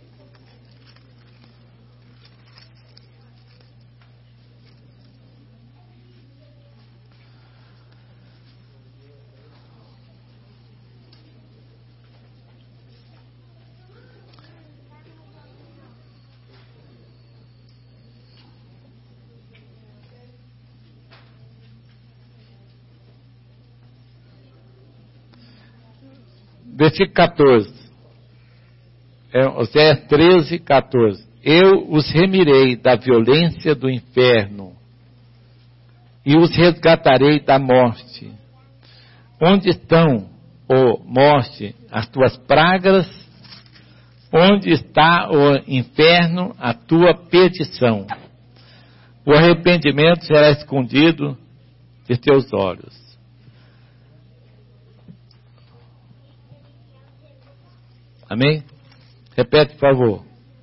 Versículo quatorze. É, Oséias treze, quatorze. Eu os remirei da violência do inferno e os resgatarei da morte. Onde estão, ó morte, as tuas pragas? Onde está o inferno, a tua perdição? O arrependimento será escondido de teus olhos. Amém? Repete, por favor.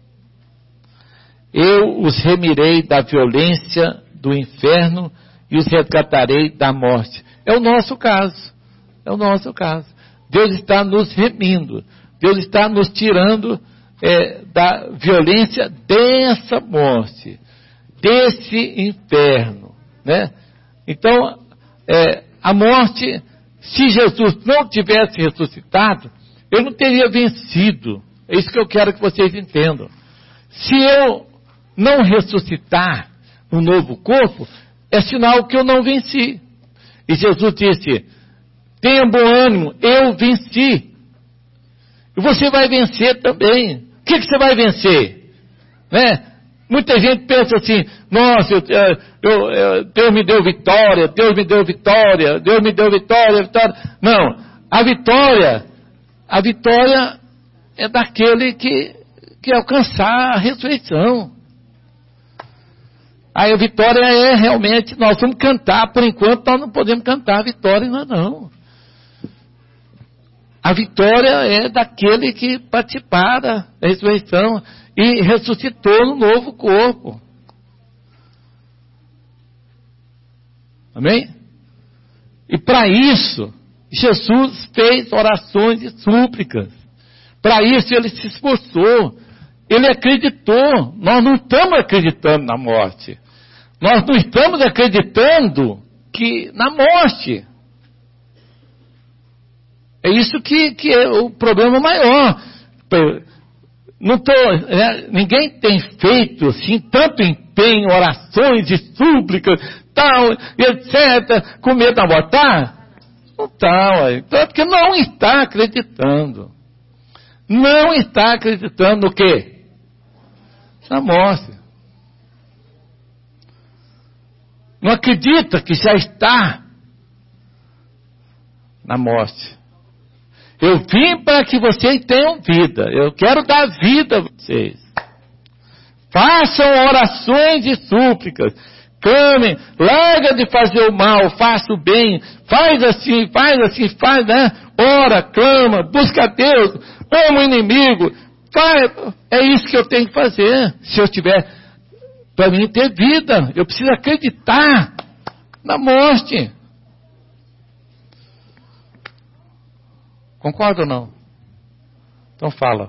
Eu os remirei da violência do inferno e os resgatarei da morte. É o nosso caso. É o nosso caso. Deus está nos remindo. Deus está nos tirando é, da violência dessa morte, desse inferno, né? Então, é, a morte, se Jesus não tivesse ressuscitado, eu não teria vencido. É isso que eu quero que vocês entendam. Se eu não ressuscitar um novo corpo, é sinal que eu não venci. E Jesus disse, tenha bom ânimo, eu venci. E você vai vencer também. O que, que você vai vencer? Né? Muita gente pensa assim, nossa, eu, eu, eu, Deus me deu vitória, Deus me deu vitória, Deus me deu vitória, vitória. Não, a vitória, a vitória é daquele que, que alcançar a ressurreição. Aí a vitória é realmente, nós vamos cantar, por enquanto nós não podemos cantar a vitória, não, não. A vitória é daquele que participar da ressurreição e ressuscitou no novo corpo. Amém? E para isso, Jesus fez orações e súplicas. Para isso ele se esforçou. Ele acreditou. Nós não estamos acreditando na morte. Nós não estamos acreditando que na morte. É isso que, que é o problema maior. Não tô, é, ninguém tem feito assim tanto empenho, orações e súplicas, tal, etcétera, com medo da morte. Tá? Não está, então é porque não está acreditando. Não está acreditando no quê? Na morte. Não acredita que já está na morte. Eu vim para que vocês tenham vida. Eu quero dar vida a vocês. Façam orações e súplicas. clame, larga de fazer o mal, faça o bem, faz assim, faz assim, faz, né? Ora, clama, busca a Deus, ama o inimigo, faz, é isso que eu tenho que fazer. Se eu tiver, para mim ter vida, eu preciso acreditar na morte. Concorda ou não? Então fala.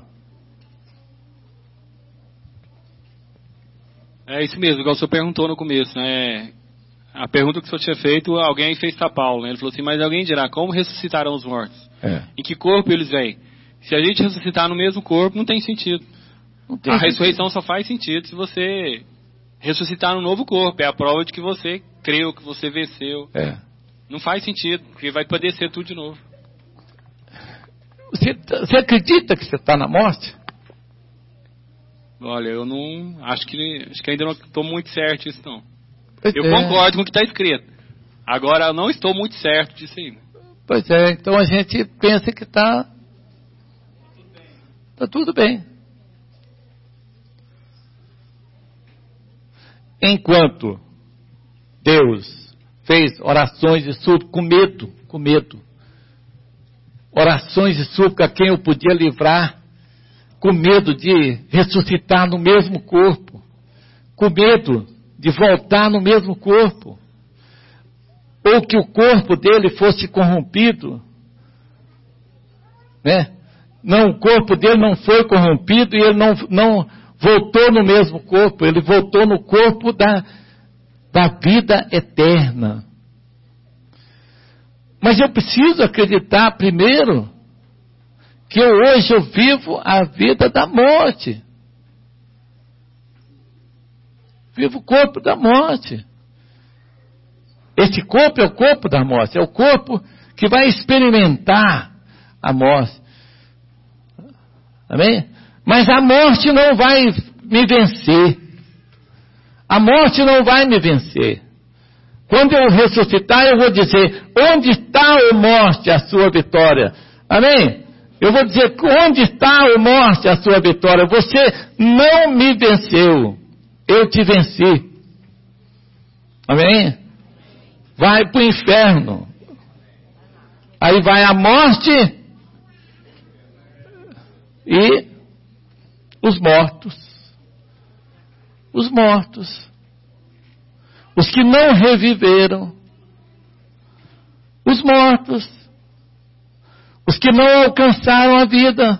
É isso mesmo, igual o senhor perguntou no começo, né? A pergunta que o senhor tinha feito, alguém fez para Paulo, né? Ele falou assim, mas alguém dirá, como ressuscitarão os mortos? É. Em que corpo eles vêm? Se a gente ressuscitar no mesmo corpo, não tem sentido. Não tem a sentido. ressurreição só faz sentido se você ressuscitar no novo corpo. É a prova de que você creu, que você venceu. É. Não faz sentido, porque vai poder ser tudo de novo. Você, você acredita que você está na morte? Olha, eu não... Acho que, acho que ainda não estou muito certo disso, não. Pois Eu é. concordo com o que está escrito. Agora, eu não estou muito certo disso ainda. Pois é, então a gente pensa que está... Está tudo bem. Enquanto Deus fez orações de súplica com medo, com medo. Orações de súplica a quem eu podia livrar, com medo de ressuscitar no mesmo corpo, com medo de voltar no mesmo corpo, ou que o corpo dele fosse corrompido, né? Não, o corpo dele não foi corrompido e ele não, não voltou no mesmo corpo, ele voltou no corpo da, da vida eterna. Mas eu preciso acreditar primeiro que eu, hoje eu vivo a vida da morte. Vivo o corpo da morte. Esse corpo é o corpo da morte, é o corpo que vai experimentar a morte. Amém? Mas a morte não vai me vencer. A morte não vai me vencer. Quando eu ressuscitar, eu vou dizer, onde está, ó morte, a sua vitória? Amém? Eu vou dizer, onde está, ó morte, a sua vitória? Você não me venceu, eu te venci. Amém? Vai para o inferno. Aí vai a morte e os mortos. Os mortos. Os que não reviveram. Os mortos. Os que não alcançaram a vida.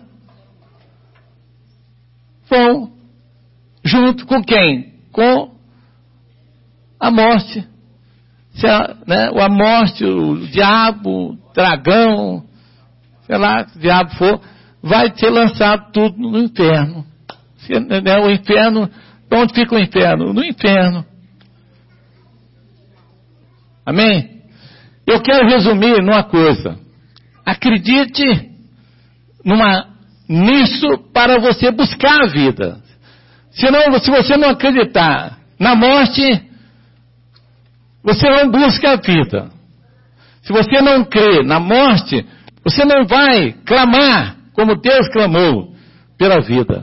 Vão junto com quem? Com a morte. Se a, né, a morte, o diabo, o dragão, sei lá, se o diabo for, vai ser lançado tudo no inferno. Se, né, o inferno, onde fica o inferno? No inferno. Amém? Eu quero resumir numa coisa. Acredite numa, nisso para você buscar a vida. Senão, se você não acreditar na morte, você não busca a vida. Se você não crê na morte, você não vai clamar como Deus clamou pela vida.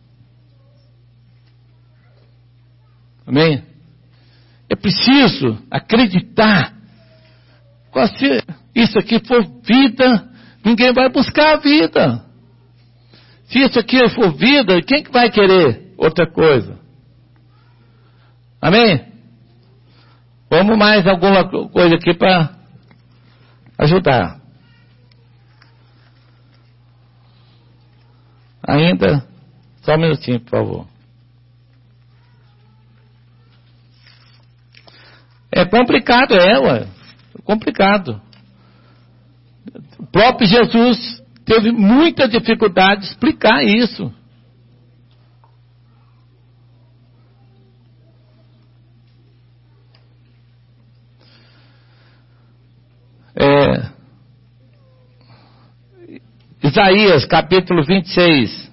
Amém? É preciso acreditar. Se isso aqui for vida, ninguém vai buscar a vida. Se isso aqui for vida, quem que vai querer outra coisa? Amém? Vamos mais alguma coisa aqui para ajudar. Ainda, só um minutinho, por favor. É complicado, é, ué. É complicado. O próprio Jesus teve muita dificuldade de explicar isso. É, Isaías, capítulo vinte e seis.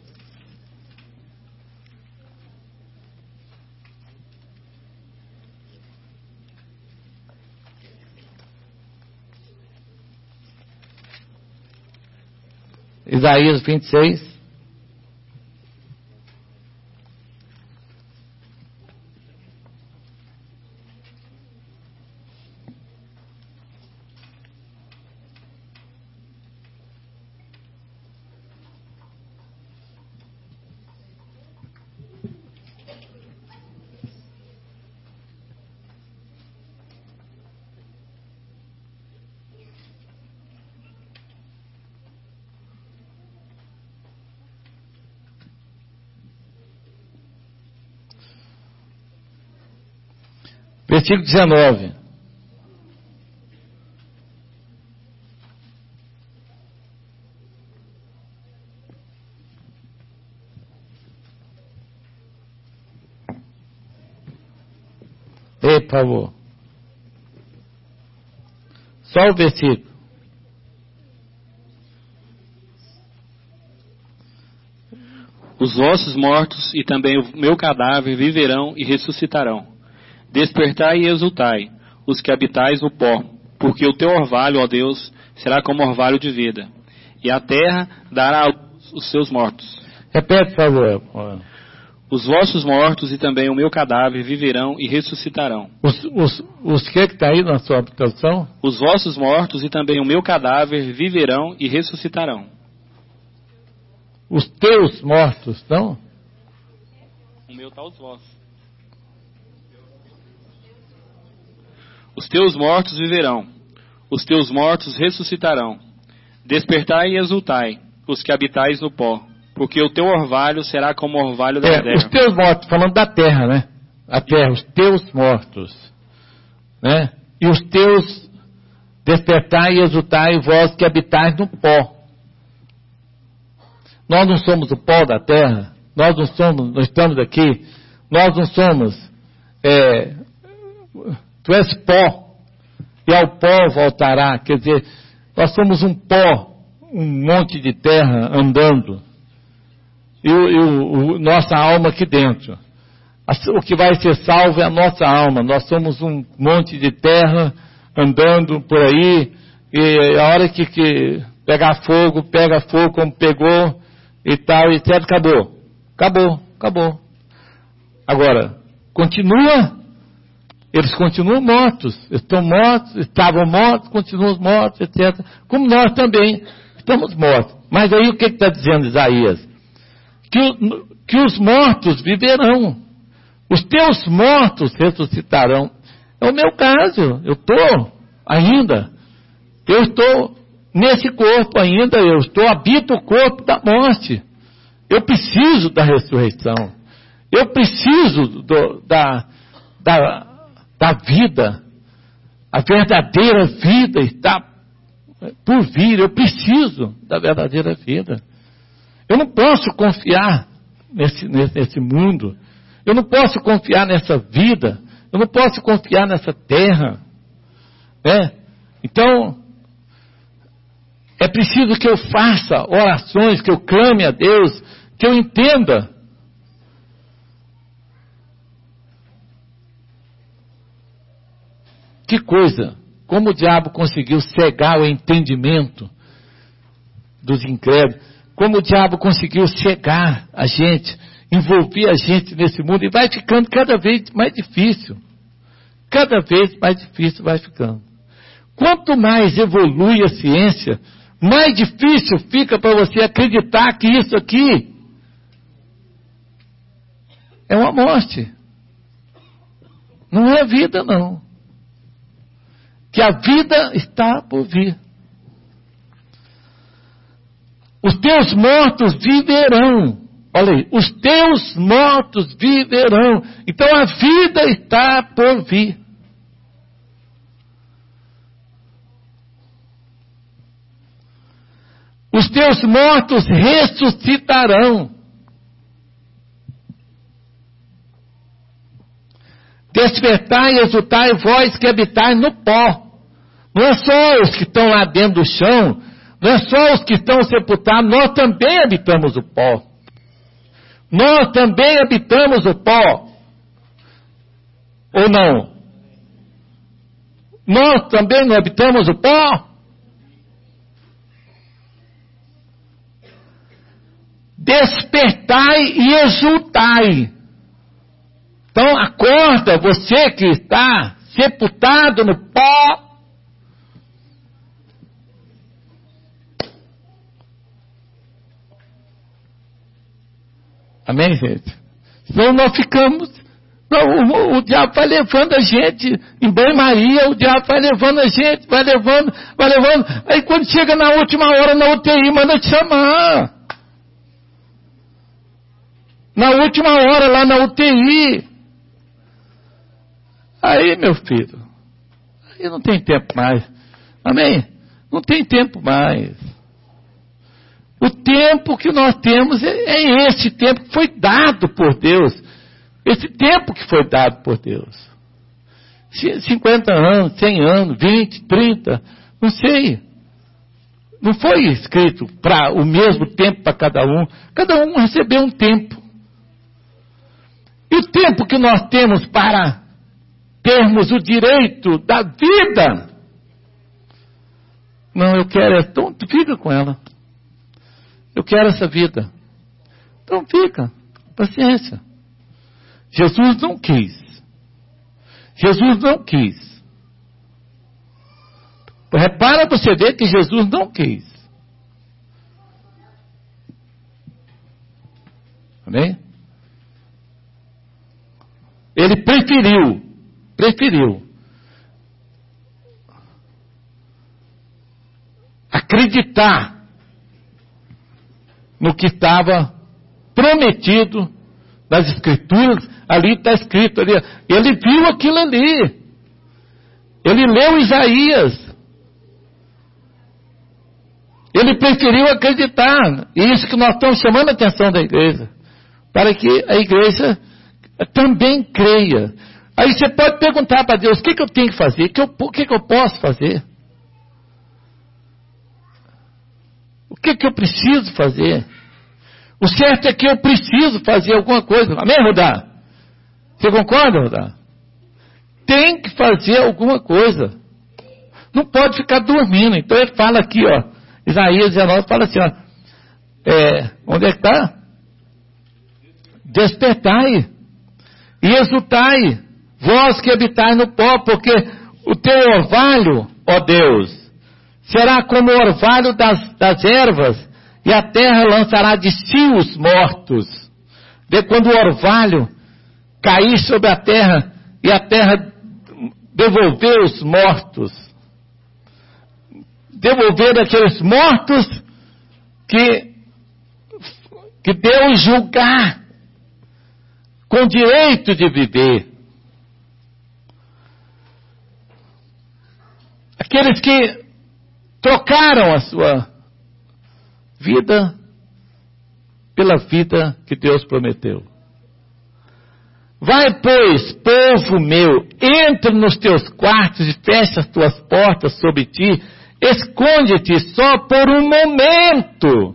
Isaías vinte e seis. Versículo dezenove. Ei, por favor. Só o versículo. Os vossos mortos e também o meu cadáver viverão e ressuscitarão. Despertai e exultai, os que habitais no pó, porque o teu orvalho, ó Deus, será como orvalho de vida, e a terra dará os seus mortos. Repete, por favor. Os vossos mortos e também o meu cadáver viverão e ressuscitarão. Os, os, os que que está aí na sua tradução? Os vossos mortos e também o meu cadáver viverão e ressuscitarão. Os teus mortos, não? O meu está os vossos. Os teus mortos viverão, os teus mortos ressuscitarão. Despertai e exultai, os que habitais no pó, porque o teu orvalho será como o orvalho da é, terra. Os teus mortos, falando da terra, né? A terra, os teus mortos, né? E os teus, despertai e exultai, vós que habitais no pó. Nós não somos o pó da terra, nós não somos, nós estamos aqui, nós não somos, é, tu és pó, e ao pó voltará, quer dizer, nós somos um pó, um monte de terra andando, e, o, e o, o, nossa alma aqui dentro. O que vai ser salvo é a nossa alma, nós somos um monte de terra andando por aí, e a hora que, que pegar fogo, pega fogo como pegou, e tal, etcétera, acabou. Acabou, acabou. Agora, continua, eles continuam mortos, estão mortos, estavam mortos, continuam mortos, etcétera. Como nós também estamos mortos. Mas aí o que está dizendo Isaías? Que, que os mortos viverão, os teus mortos ressuscitarão. É o meu caso, eu estou ainda, eu estou nesse corpo ainda, eu estou, habito o corpo da morte. Eu preciso da ressurreição. Eu preciso do, da, da, da vida. A verdadeira vida está por vir. Eu preciso da verdadeira vida. Eu não posso confiar nesse, nesse, nesse mundo. Eu não posso confiar nessa vida. Eu não posso confiar nessa terra. Né? Então, é preciso que eu faça orações, que eu clame a Deus, que eu entenda. Que coisa! Como o diabo conseguiu cegar o entendimento dos incrédulos. Como o diabo conseguiu cegar a gente, envolver a gente nesse mundo. E vai ficando cada vez mais difícil. Cada vez mais difícil vai ficando. Quanto mais evolui a ciência, mais difícil fica para você acreditar que isso aqui é uma morte. Não é a vida, não. Que a vida está por vir. Os teus mortos viverão. Olha aí, os teus mortos viverão. Então a vida está por vir. Os teus mortos ressuscitarão. Despertai e exultai vós que habitais no pó. Não é só os que estão lá dentro do chão, não é só os que estão sepultados, nós também habitamos o pó. Nós também habitamos o pó. Ou não? Nós também não habitamos o pó? Despertai e exultai. Então acorda, você que está sepultado no pó. Amém, gente? Senão nós ficamos... Não, o, o diabo vai levando a gente em banho-maria, o diabo vai levando a gente, vai levando, vai levando. Aí quando chega na última hora na U T I, manda te chamar. Na última hora lá na U T I. Aí, meu filho, aí não tem tempo mais. Amém? Não tem tempo mais. O tempo que nós temos é, é esse tempo que foi dado por Deus. Esse tempo que foi dado por Deus. cinquenta anos, cem anos, vinte, trinta, não sei. Não foi escrito para o mesmo tempo para cada um. Cada um recebeu um tempo. E o tempo que nós temos para termos o direito da vida. Não, eu quero, então fica com ela. Eu quero essa vida. Então fica, paciência. Jesus não quis. Jesus não quis. Repara você ver que Jesus não quis. Amém? Ele preferiu, preferiu acreditar no que estava prometido nas Escrituras. Ali está escrito, ali, ele viu aquilo ali, ele leu Isaías, ele preferiu acreditar. E isso que nós estamos chamando a atenção da igreja, para que a igreja também creia. Aí você pode perguntar para Deus: o que, que eu tenho que fazer? O que, eu, o que, que eu posso fazer? O que, que eu preciso fazer? O certo é que eu preciso fazer alguma coisa. Amém, Rodar? Você concorda, Rodar? Tem que fazer alguma coisa. Não pode ficar dormindo. Então ele fala aqui, ó, Isaías dezenove fala assim, ó, é, onde é que está? Despertai e exultai, vós que habitais no pó, porque o teu orvalho, ó Deus, será como o orvalho das, das ervas, e a terra lançará de si os mortos. De quando o orvalho cair sobre a terra, e a terra devolver os mortos, devolver aqueles mortos que, que Deus julgar com direito de viver. Aqueles que trocaram a sua vida pela vida que Deus prometeu. Vai, pois, povo meu, entra nos teus quartos e fecha as tuas portas sobre ti, esconde-te só por um momento,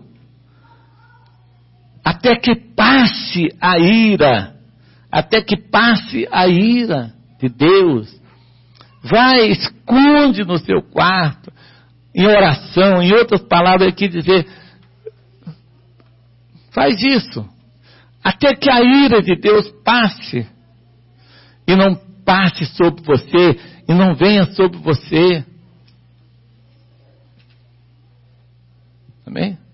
até que passe a ira, até que passe a ira de Deus. Vai, esconde no seu quarto, em oração, em outras palavras aqui dizer, faz isso, até que a ira de Deus passe, e não passe sobre você, e não venha sobre você. Amém?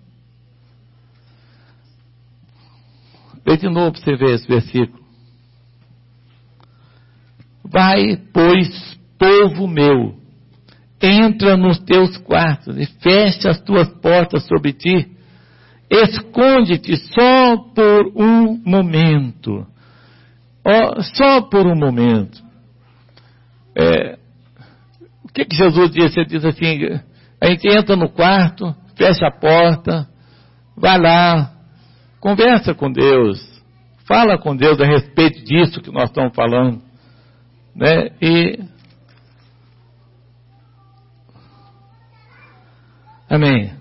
Vê de novo para você ver esse versículo. Vai, pois, povo meu, entra nos teus quartos e fecha as tuas portas sobre ti, esconde-te só por um momento, oh, só por um momento. É, o que que Jesus disse? Ele diz assim, a gente entra no quarto, fecha a porta, vai lá, conversa com Deus, fala com Deus a respeito disso que nós estamos falando, né? E amém.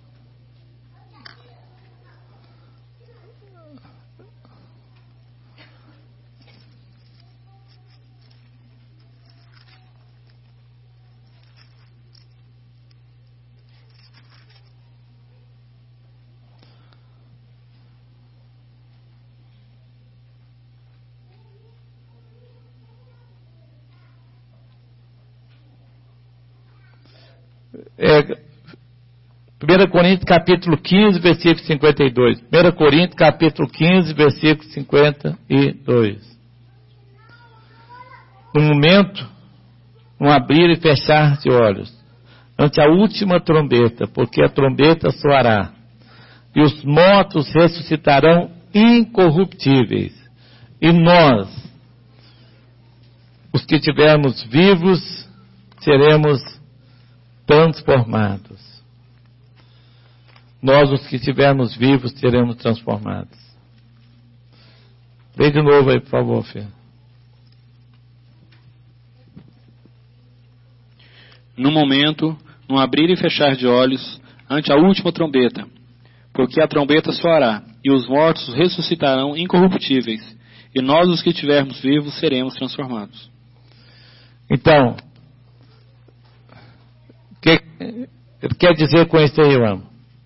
É, primeira Coríntios capítulo quinze, versículo cinquenta e dois. primeira Coríntios capítulo quinze, versículo cinquenta e dois. No momento, um abrir e fechar de olhos, ante a última trombeta, porque a trombeta soará, e os mortos ressuscitarão incorruptíveis, e nós os que estivermos vivos, seremos transformados. Nós, os que estivermos vivos, seremos transformados. Lê de novo aí, por favor, filho. No momento, num abrir e fechar de olhos, ante a última trombeta, porque a trombeta soará, e os mortos ressuscitarão incorruptíveis, e nós, os que estivermos vivos, seremos transformados. Então, o que ele quer dizer com isso aí, eu amo?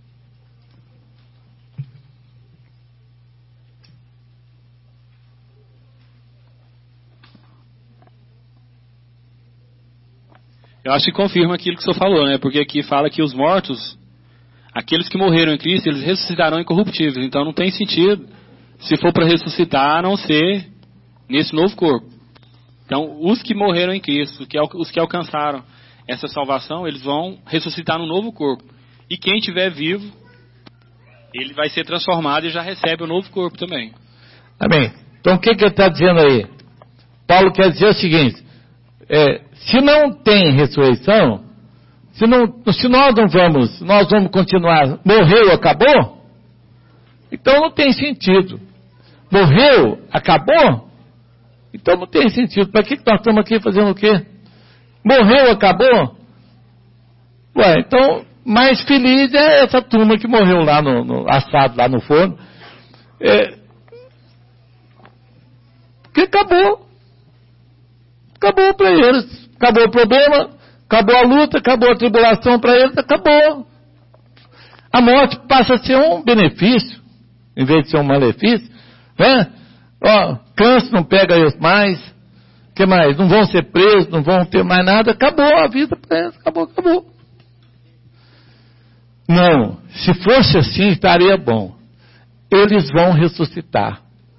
Eu acho que confirma aquilo que o senhor falou, né? Porque aqui fala que os mortos, aqueles que morreram em Cristo, eles ressuscitarão incorruptíveis. Então não tem sentido, se for para ressuscitar, a não ser nesse novo corpo. Então, os que morreram em Cristo, os que alcançaram essa salvação, eles vão ressuscitar no novo corpo. E quem estiver vivo, ele vai ser transformado e já recebe o novo corpo também. Amém. Então o que, que ele está dizendo aí? Paulo quer dizer o seguinte, é, se não tem ressurreição, se, não, se nós não vamos, nós vamos continuar, morreu, acabou? Então não tem sentido. Morreu, acabou? Então não tem sentido. Para que nós estamos aqui fazendo o quê? Morreu, acabou? Ué, então, mais feliz é essa turma que morreu lá no, no assado, lá no forno. É, porque acabou. Acabou para eles. Acabou o problema, acabou a luta, acabou a tribulação para eles, acabou. A morte passa a ser um benefício, em vez de ser um malefício, né? Ó, câncer não pega eles mais, o que mais? Não vão ser presos, não vão ter mais nada, acabou a vida para eles, acabou, acabou. Não, se fosse assim, estaria bom. Eles vão ressuscitar.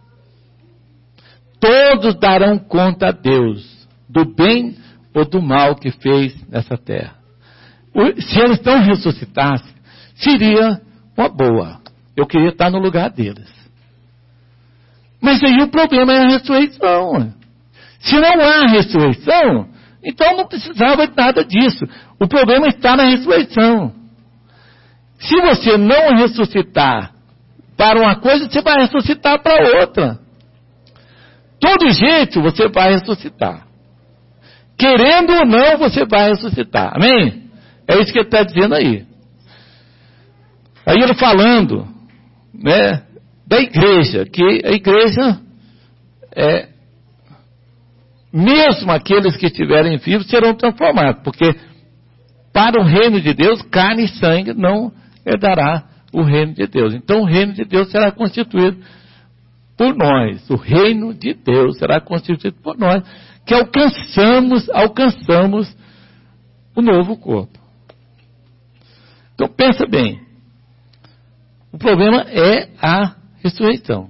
Todos darão conta a Deus do bem ou do mal que fez nessa terra. Se eles não ressuscitassem, seria uma boa. Eu queria estar no lugar deles. Mas aí o problema é a ressurreição. Se não há ressurreição, então não precisava de nada disso. O problema está na ressurreição. Se você não ressuscitar para uma coisa, você vai ressuscitar para outra. Todo jeito você vai ressuscitar. Querendo ou não, você vai ressuscitar. Amém? É isso que ele está dizendo aí. Aí ele falando, né, da igreja, que a igreja, é, mesmo aqueles que estiverem vivos serão transformados, porque para o reino de Deus, carne e sangue não herdará o reino de Deus. Então o reino de Deus será constituído por nós. O reino de Deus será constituído por nós, que alcançamos, alcançamos o novo corpo. Então pensa bem, o problema é a ressurreição.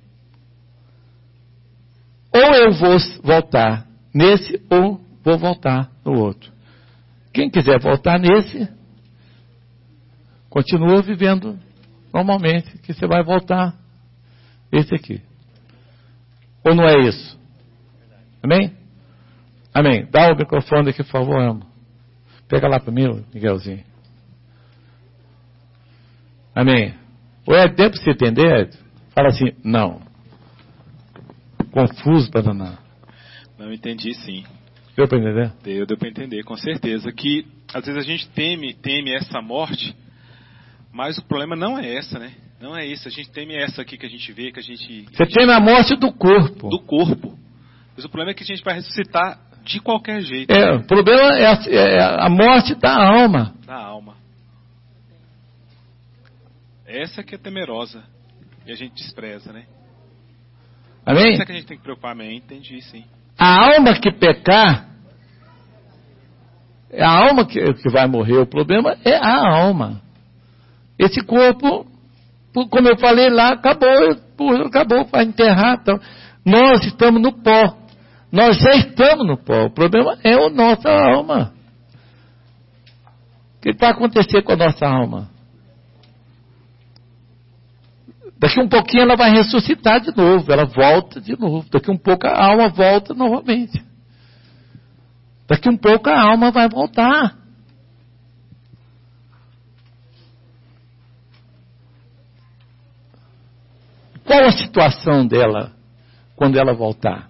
Ou eu vou voltar nesse, ou vou voltar no outro. Quem quiser voltar nesse, continua vivendo normalmente, que você vai voltar esse aqui. Ou não é isso? Amém? Amém. Dá o microfone aqui, por favor, amo. Pega lá para mim, Miguelzinho. Amém. Ou é tempo para você entender? Fala assim, não. Confuso para danar. Não, entendi sim. Deu para entender? Deu, deu para entender, com certeza. Que às vezes a gente teme, teme essa morte, mas o problema não é essa, né? Não é isso. A gente teme essa aqui que a gente vê, que a gente... Você teme a morte do corpo. Do corpo. Mas o problema é que a gente vai ressuscitar de qualquer jeito. É, o problema é a, é a morte da alma. Da alma. Essa que é temerosa. E a gente despreza, né? Amém? Essa que a gente tem que preocupar, amém? Entendi, sim. A alma que pecar, é a alma que, que vai morrer. O problema é a alma. Esse corpo, como eu falei lá, acabou, acabou, vai enterrar. Então, nós estamos no pó. Nós já estamos no pó. O problema é a nossa alma. O que vai acontecer com a nossa alma? Daqui um pouquinho ela vai ressuscitar de novo. Ela volta de novo. Daqui um pouco a alma volta novamente. Daqui um pouco a alma vai voltar. Qual a situação dela quando ela voltar?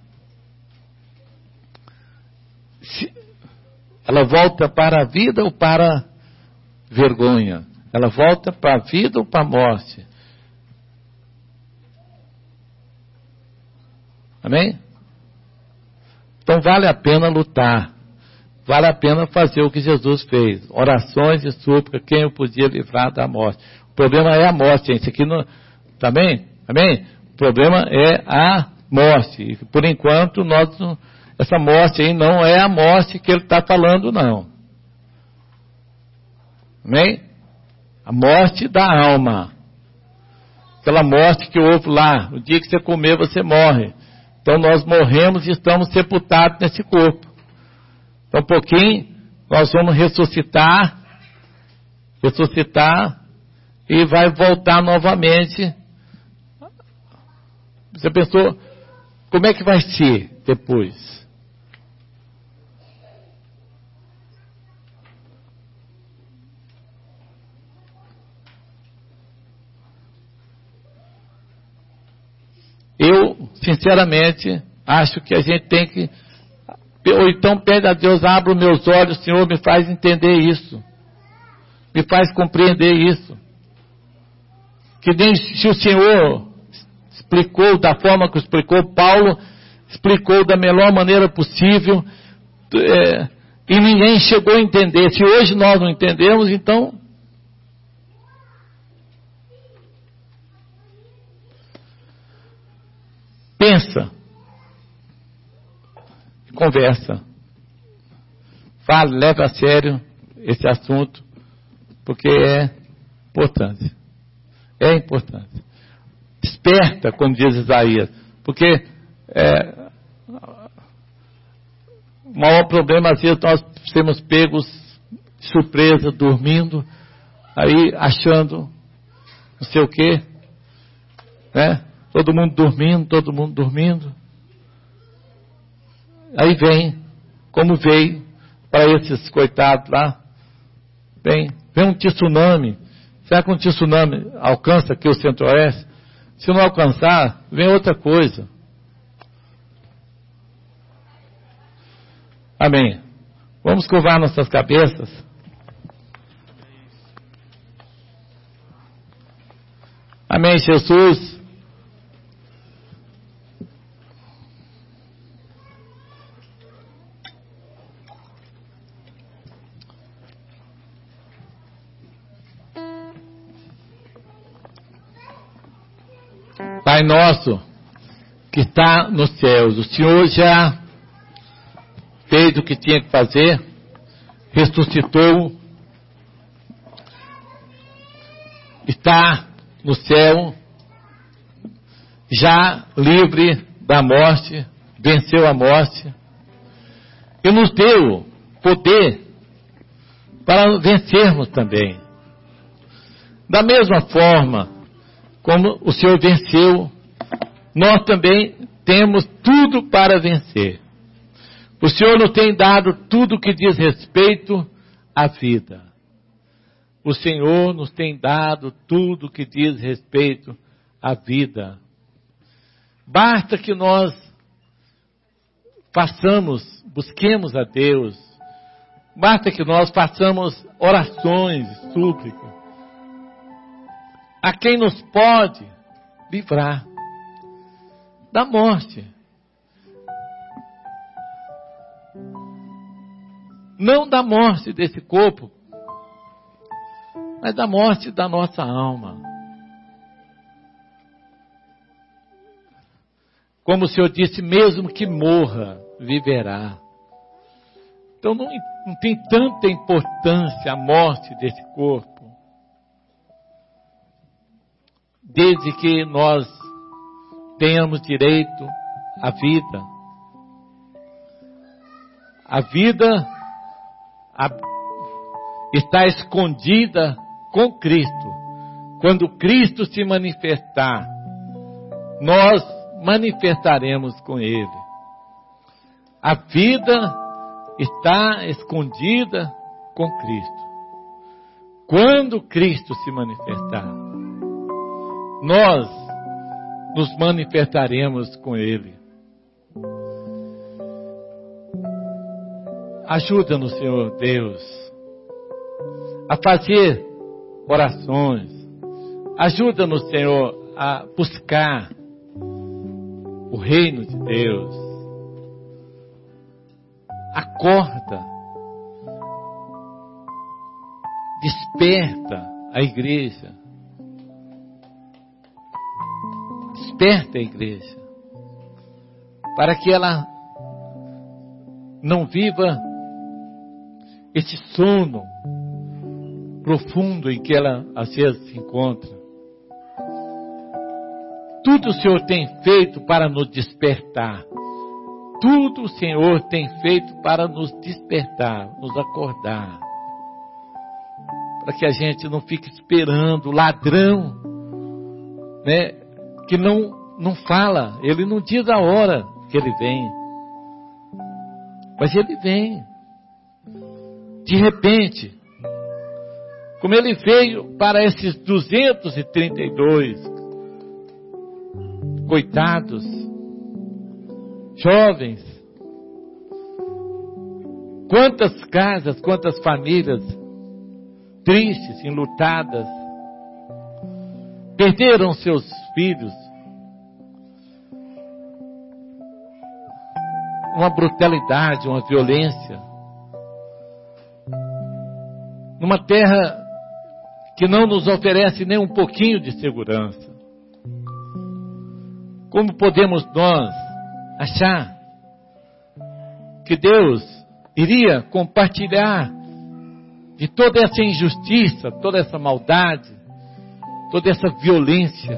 Se ela volta para a vida ou para a vergonha? Ela volta para a vida ou para a morte? Amém? Então vale a pena lutar. Vale a pena fazer o que Jesus fez. Orações e súplica, quem o podia livrar da morte. O problema é a morte, gente. Aqui não... Também? Amém? O problema é a morte. E por enquanto, nós não... essa morte aí não é a morte que ele está falando, não. Amém? A morte da alma. Aquela morte que houve lá. O dia que você comer, você morre. Então nós morremos e estamos sepultados nesse corpo. Então um pouquinho, nós vamos ressuscitar, ressuscitar e vai voltar novamente. Você pensou, como é que vai ser depois? Eu, sinceramente, acho que a gente tem que, ou então pede a Deus, abra os meus olhos, Senhor, me faz entender isso, me faz compreender isso, que nem se o Senhor explicou da forma que explicou, Paulo explicou da melhor maneira possível, é, e ninguém chegou a entender. Se hoje nós não entendemos, então pensa, conversa, fala, leva a sério esse assunto, porque é importante, é importante. Desperta, como diz Isaías, porque é, o maior problema, às vezes, nós sermos pegos de surpresa, dormindo, aí achando não sei o quê, né? Todo mundo dormindo, todo mundo dormindo. Aí vem, como veio para esses coitados lá, vem, vem um tsunami. Será que um tsunami alcança aqui o Centro-Oeste? Se não alcançar, vem outra coisa. Amém. Vamos curvar nossas cabeças. Amém, Jesus. Pai nosso, que está nos céus, o Senhor já fez o que tinha que fazer, ressuscitou, está no céu, já livre da morte, venceu a morte, e nos deu poder para vencermos também. Da mesma forma como o Senhor venceu, nós também temos tudo para vencer. O Senhor nos tem dado tudo que diz respeito à vida. O Senhor nos tem dado tudo que diz respeito à vida. Basta que nós façamos, busquemos a Deus. Basta que nós façamos orações, súplicas. A quem nos pode livrar da morte. Não da morte desse corpo, mas da morte da nossa alma. Como o Senhor disse, mesmo que morra, viverá. Então não, não tem tanta importância a morte desse corpo, desde que nós tenhamos direito à vida. A vida a, está escondida com Cristo. Quando Cristo se manifestar, nós manifestaremos com Ele. A vida está escondida com Cristo. Quando Cristo se manifestar, nós nos manifestaremos com Ele. Ajuda-nos, Senhor Deus, a fazer orações. Ajuda-nos, Senhor, a buscar o reino de Deus. Acorda, desperta a igreja, desperta a igreja, para que ela não viva esse sono profundo em que ela às vezes se encontra. Tudo o Senhor tem feito para nos despertar. Tudo o Senhor tem feito para nos despertar, nos acordar. Para que a gente não fique esperando o ladrão, né, que não, não fala, ele não diz a hora que ele vem. Mas ele vem. De repente, como ele veio para esses duzentos e trinta e dois coitados, jovens, quantas casas, quantas famílias tristes, enlutadas, perderam seus filhos, uma brutalidade, uma violência, numa terra que não nos oferece nem um pouquinho de segurança. Como podemos nós achar que Deus iria compartilhar de toda essa injustiça, toda essa maldade, toda essa violência?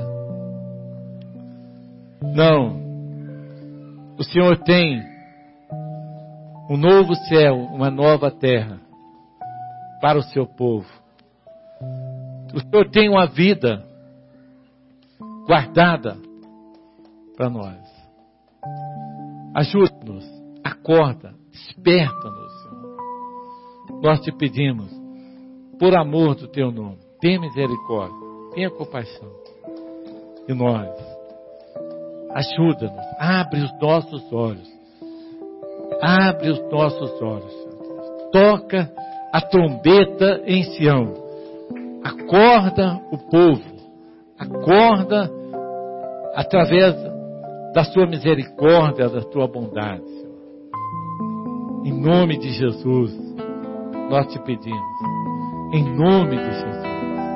Não. O Senhor tem um novo céu, uma nova terra para o seu povo. O Senhor tem uma vida guardada para nós. Ajuda-nos, acorda, desperta-nos, Senhor. Nós te pedimos, por amor do teu nome, tenha misericórdia, tenha compaixão de nós. Ajuda-nos, abre os nossos olhos, abre os nossos olhos, Senhor. Toca a trombeta em Sião, acorda o povo, acorda através da sua misericórdia, da tua bondade, Senhor. Em nome de Jesus, nós te pedimos, em nome de Jesus.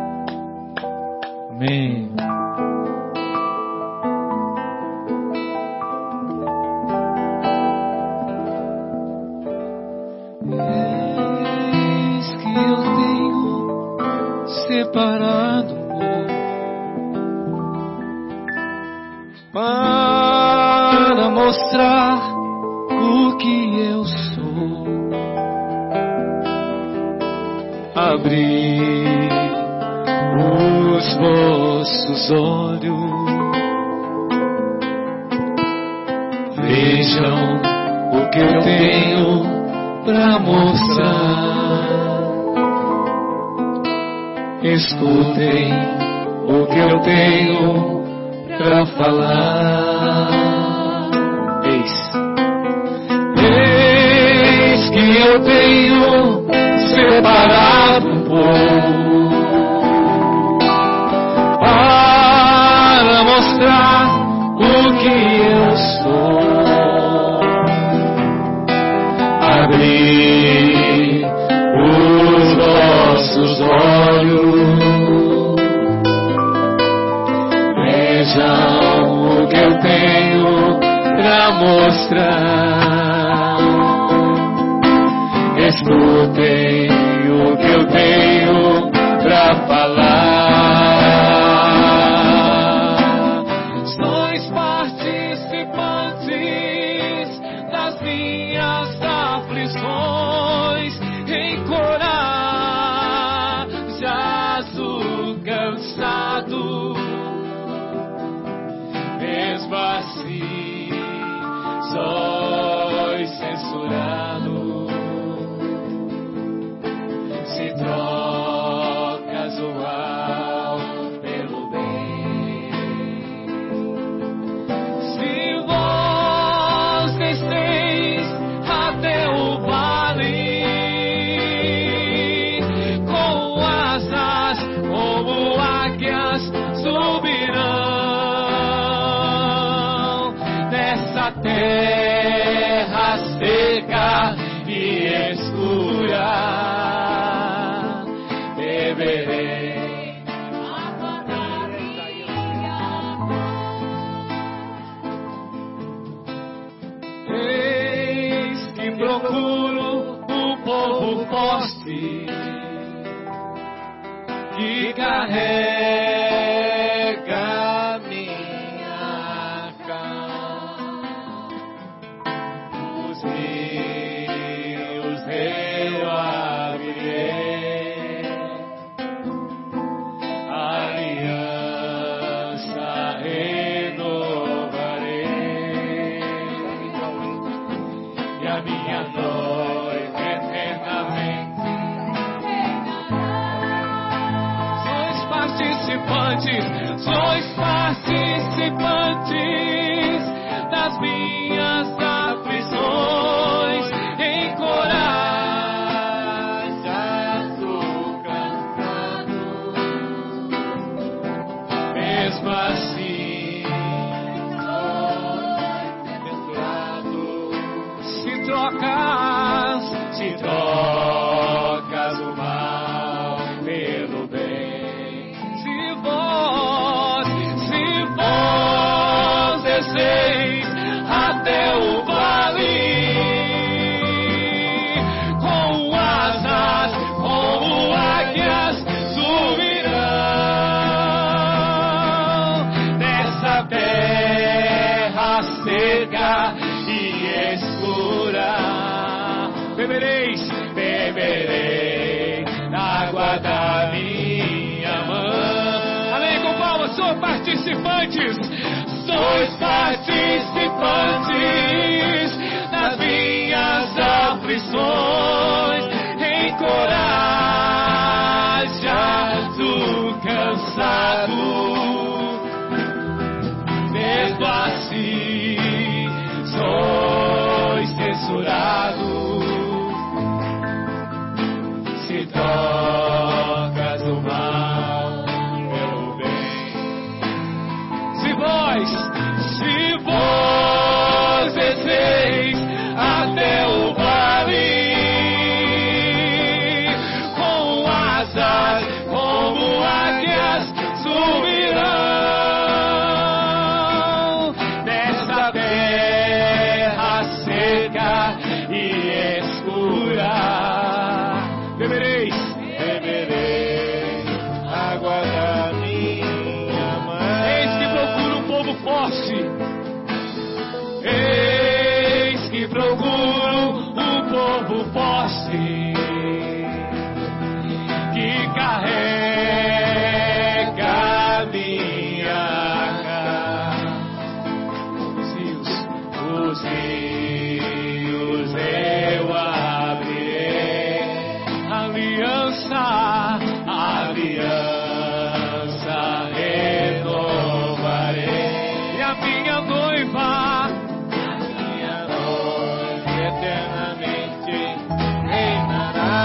Amém. Separado para mostrar o que eu sou, abrir os vossos olhos, vejam o que eu tenho para mostrar. Escutem o que eu tenho para falar. Eis, eis que eu tenho separado um povo para mostrar o que eu sou, abrir os vossos olhos, vejam o que eu tenho para mostrar. Escutem o que eu tenho para falar. Sois participantes das minhas aflições, encorajados o cansado, mesmo assim sois censurados. terra seca e escura, beberei água da minha mão. Eis que procuro o povo forte que carrega minha causa. Os rios eu abrirei, aliança renovarei, e a minha noiva eternamente participantes, sois participantes das minhas aflições. Encorajas o cansado, mesmo assim censurado. Se trocas, se trocas o mal pelo bem. Até o vale, com asas, como águias subirão nessa terra seca e escura. Bebereis, beberei água da minha mão. Amém, com palmas, sou participantes. Sois participantes das minhas aflições. Encorajas o cansado, mesmo assim sois censurados. Se trocas o mal pelo bem, se vós Se vós desceis até o vale, com asas como águias subirão nessa terra seca e escura. Bebereis, bebereis água da minha mão. Eis que procuro um povo forte. Eis que procuro um povo forte que carrega minha causa. Os rios, os rios eu abrirei, aliança, aliança renovarei, e a minha noiva eternamente reinará.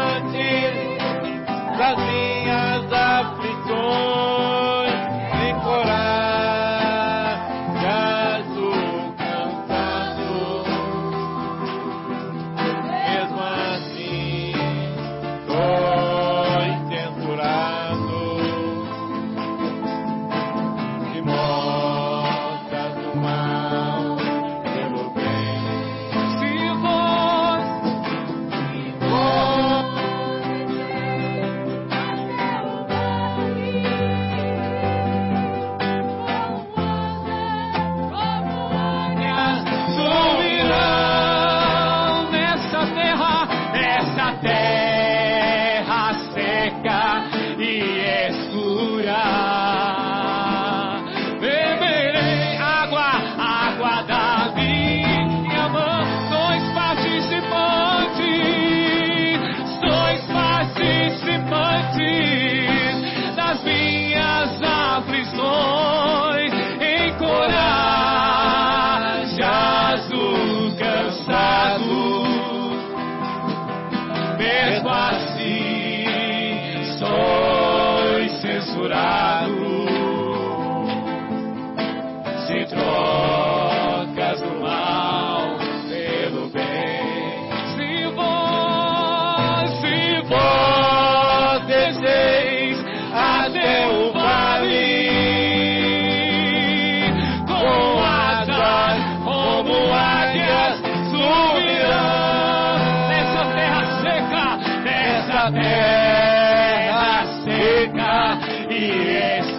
Participantes das minhas aflições, encorajados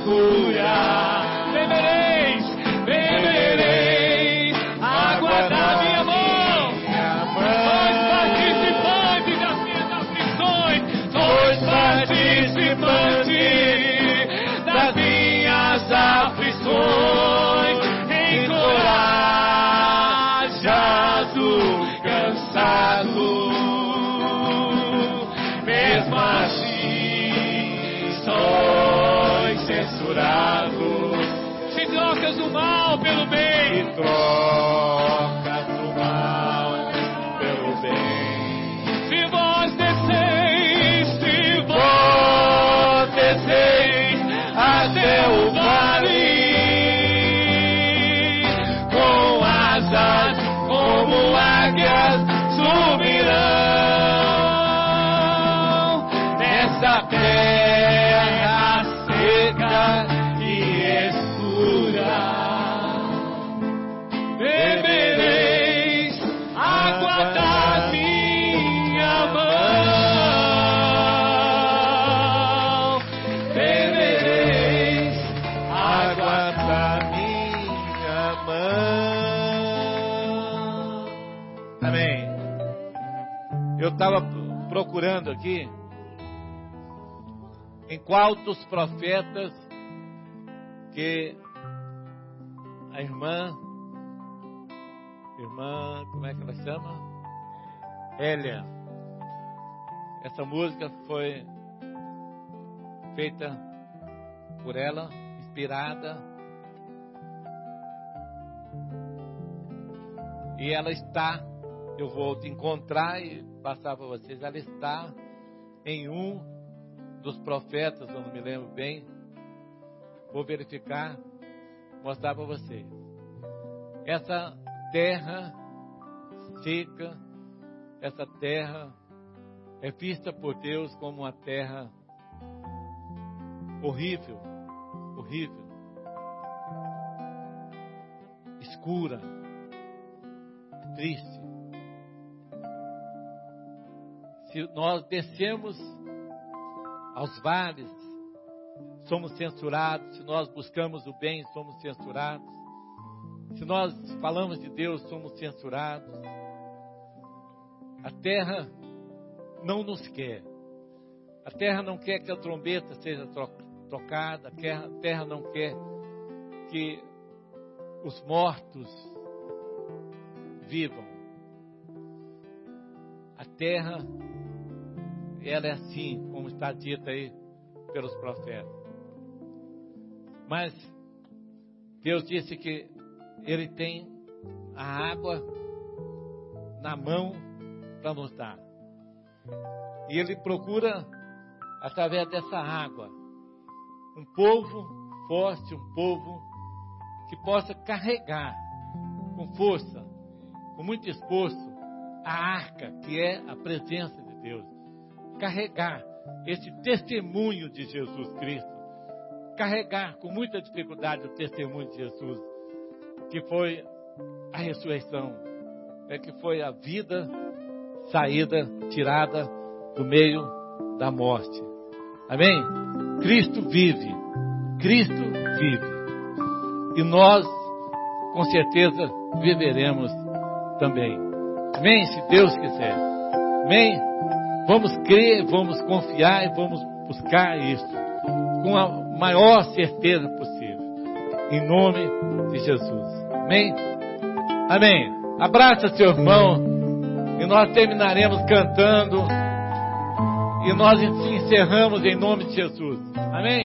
curar. Bebereis, bebereis água da minha mão. Sois participantes das minhas aflições. Sois participantes das minhas aflições. Encorajado, cansado, mesmo assim sois censurados. Se trocas o mal pelo bem, se trocas o mal pelo bem. Se vós desceis, se vós desceis até o vale, com asas como águias subirão nessa terra seca e escura. Bebereis água da minha mão. Bebereis água da minha mão. Amém. Eu estava procurando aqui em qual dos profetas que a irmã, irmã, como é que ela chama? Hélia. Essa música foi feita por ela, inspirada. E ela está, eu vou te encontrar e passar para vocês, ela está em um dos profetas, eu não me lembro bem, vou verificar, mostrar para vocês. Essa terra seca, essa terra é vista por Deus como uma terra horrível, horrível, escura, triste. Se nós descemos aos vales, somos censurados. Se nós buscamos o bem, somos censurados. Se nós falamos de Deus, somos censurados. A terra não nos quer. A terra não quer que a trombeta seja tocada. A terra não quer que os mortos vivam. A terra, ela é assim, como está dito aí pelos profetas. Mas Deus disse que Ele tem a água na mão para nos dar. E Ele procura, através dessa água, um povo forte, um povo que possa carregar com força, com muito esforço, a arca, que é a presença de Deus. Carregar esse testemunho de Jesus Cristo. Carregar com muita dificuldade o testemunho de Jesus, que foi a ressurreição, é que foi a vida saída, tirada do meio da morte. Amém? Cristo vive. Cristo vive. E nós, com certeza, viveremos também. Amém? Se Deus quiser. Amém? Vamos crer, vamos confiar e vamos buscar isso com a maior certeza possível. Em nome de Jesus. Amém? Amém. Abraça seu irmão e nós terminaremos cantando e nós encerramos em nome de Jesus. Amém?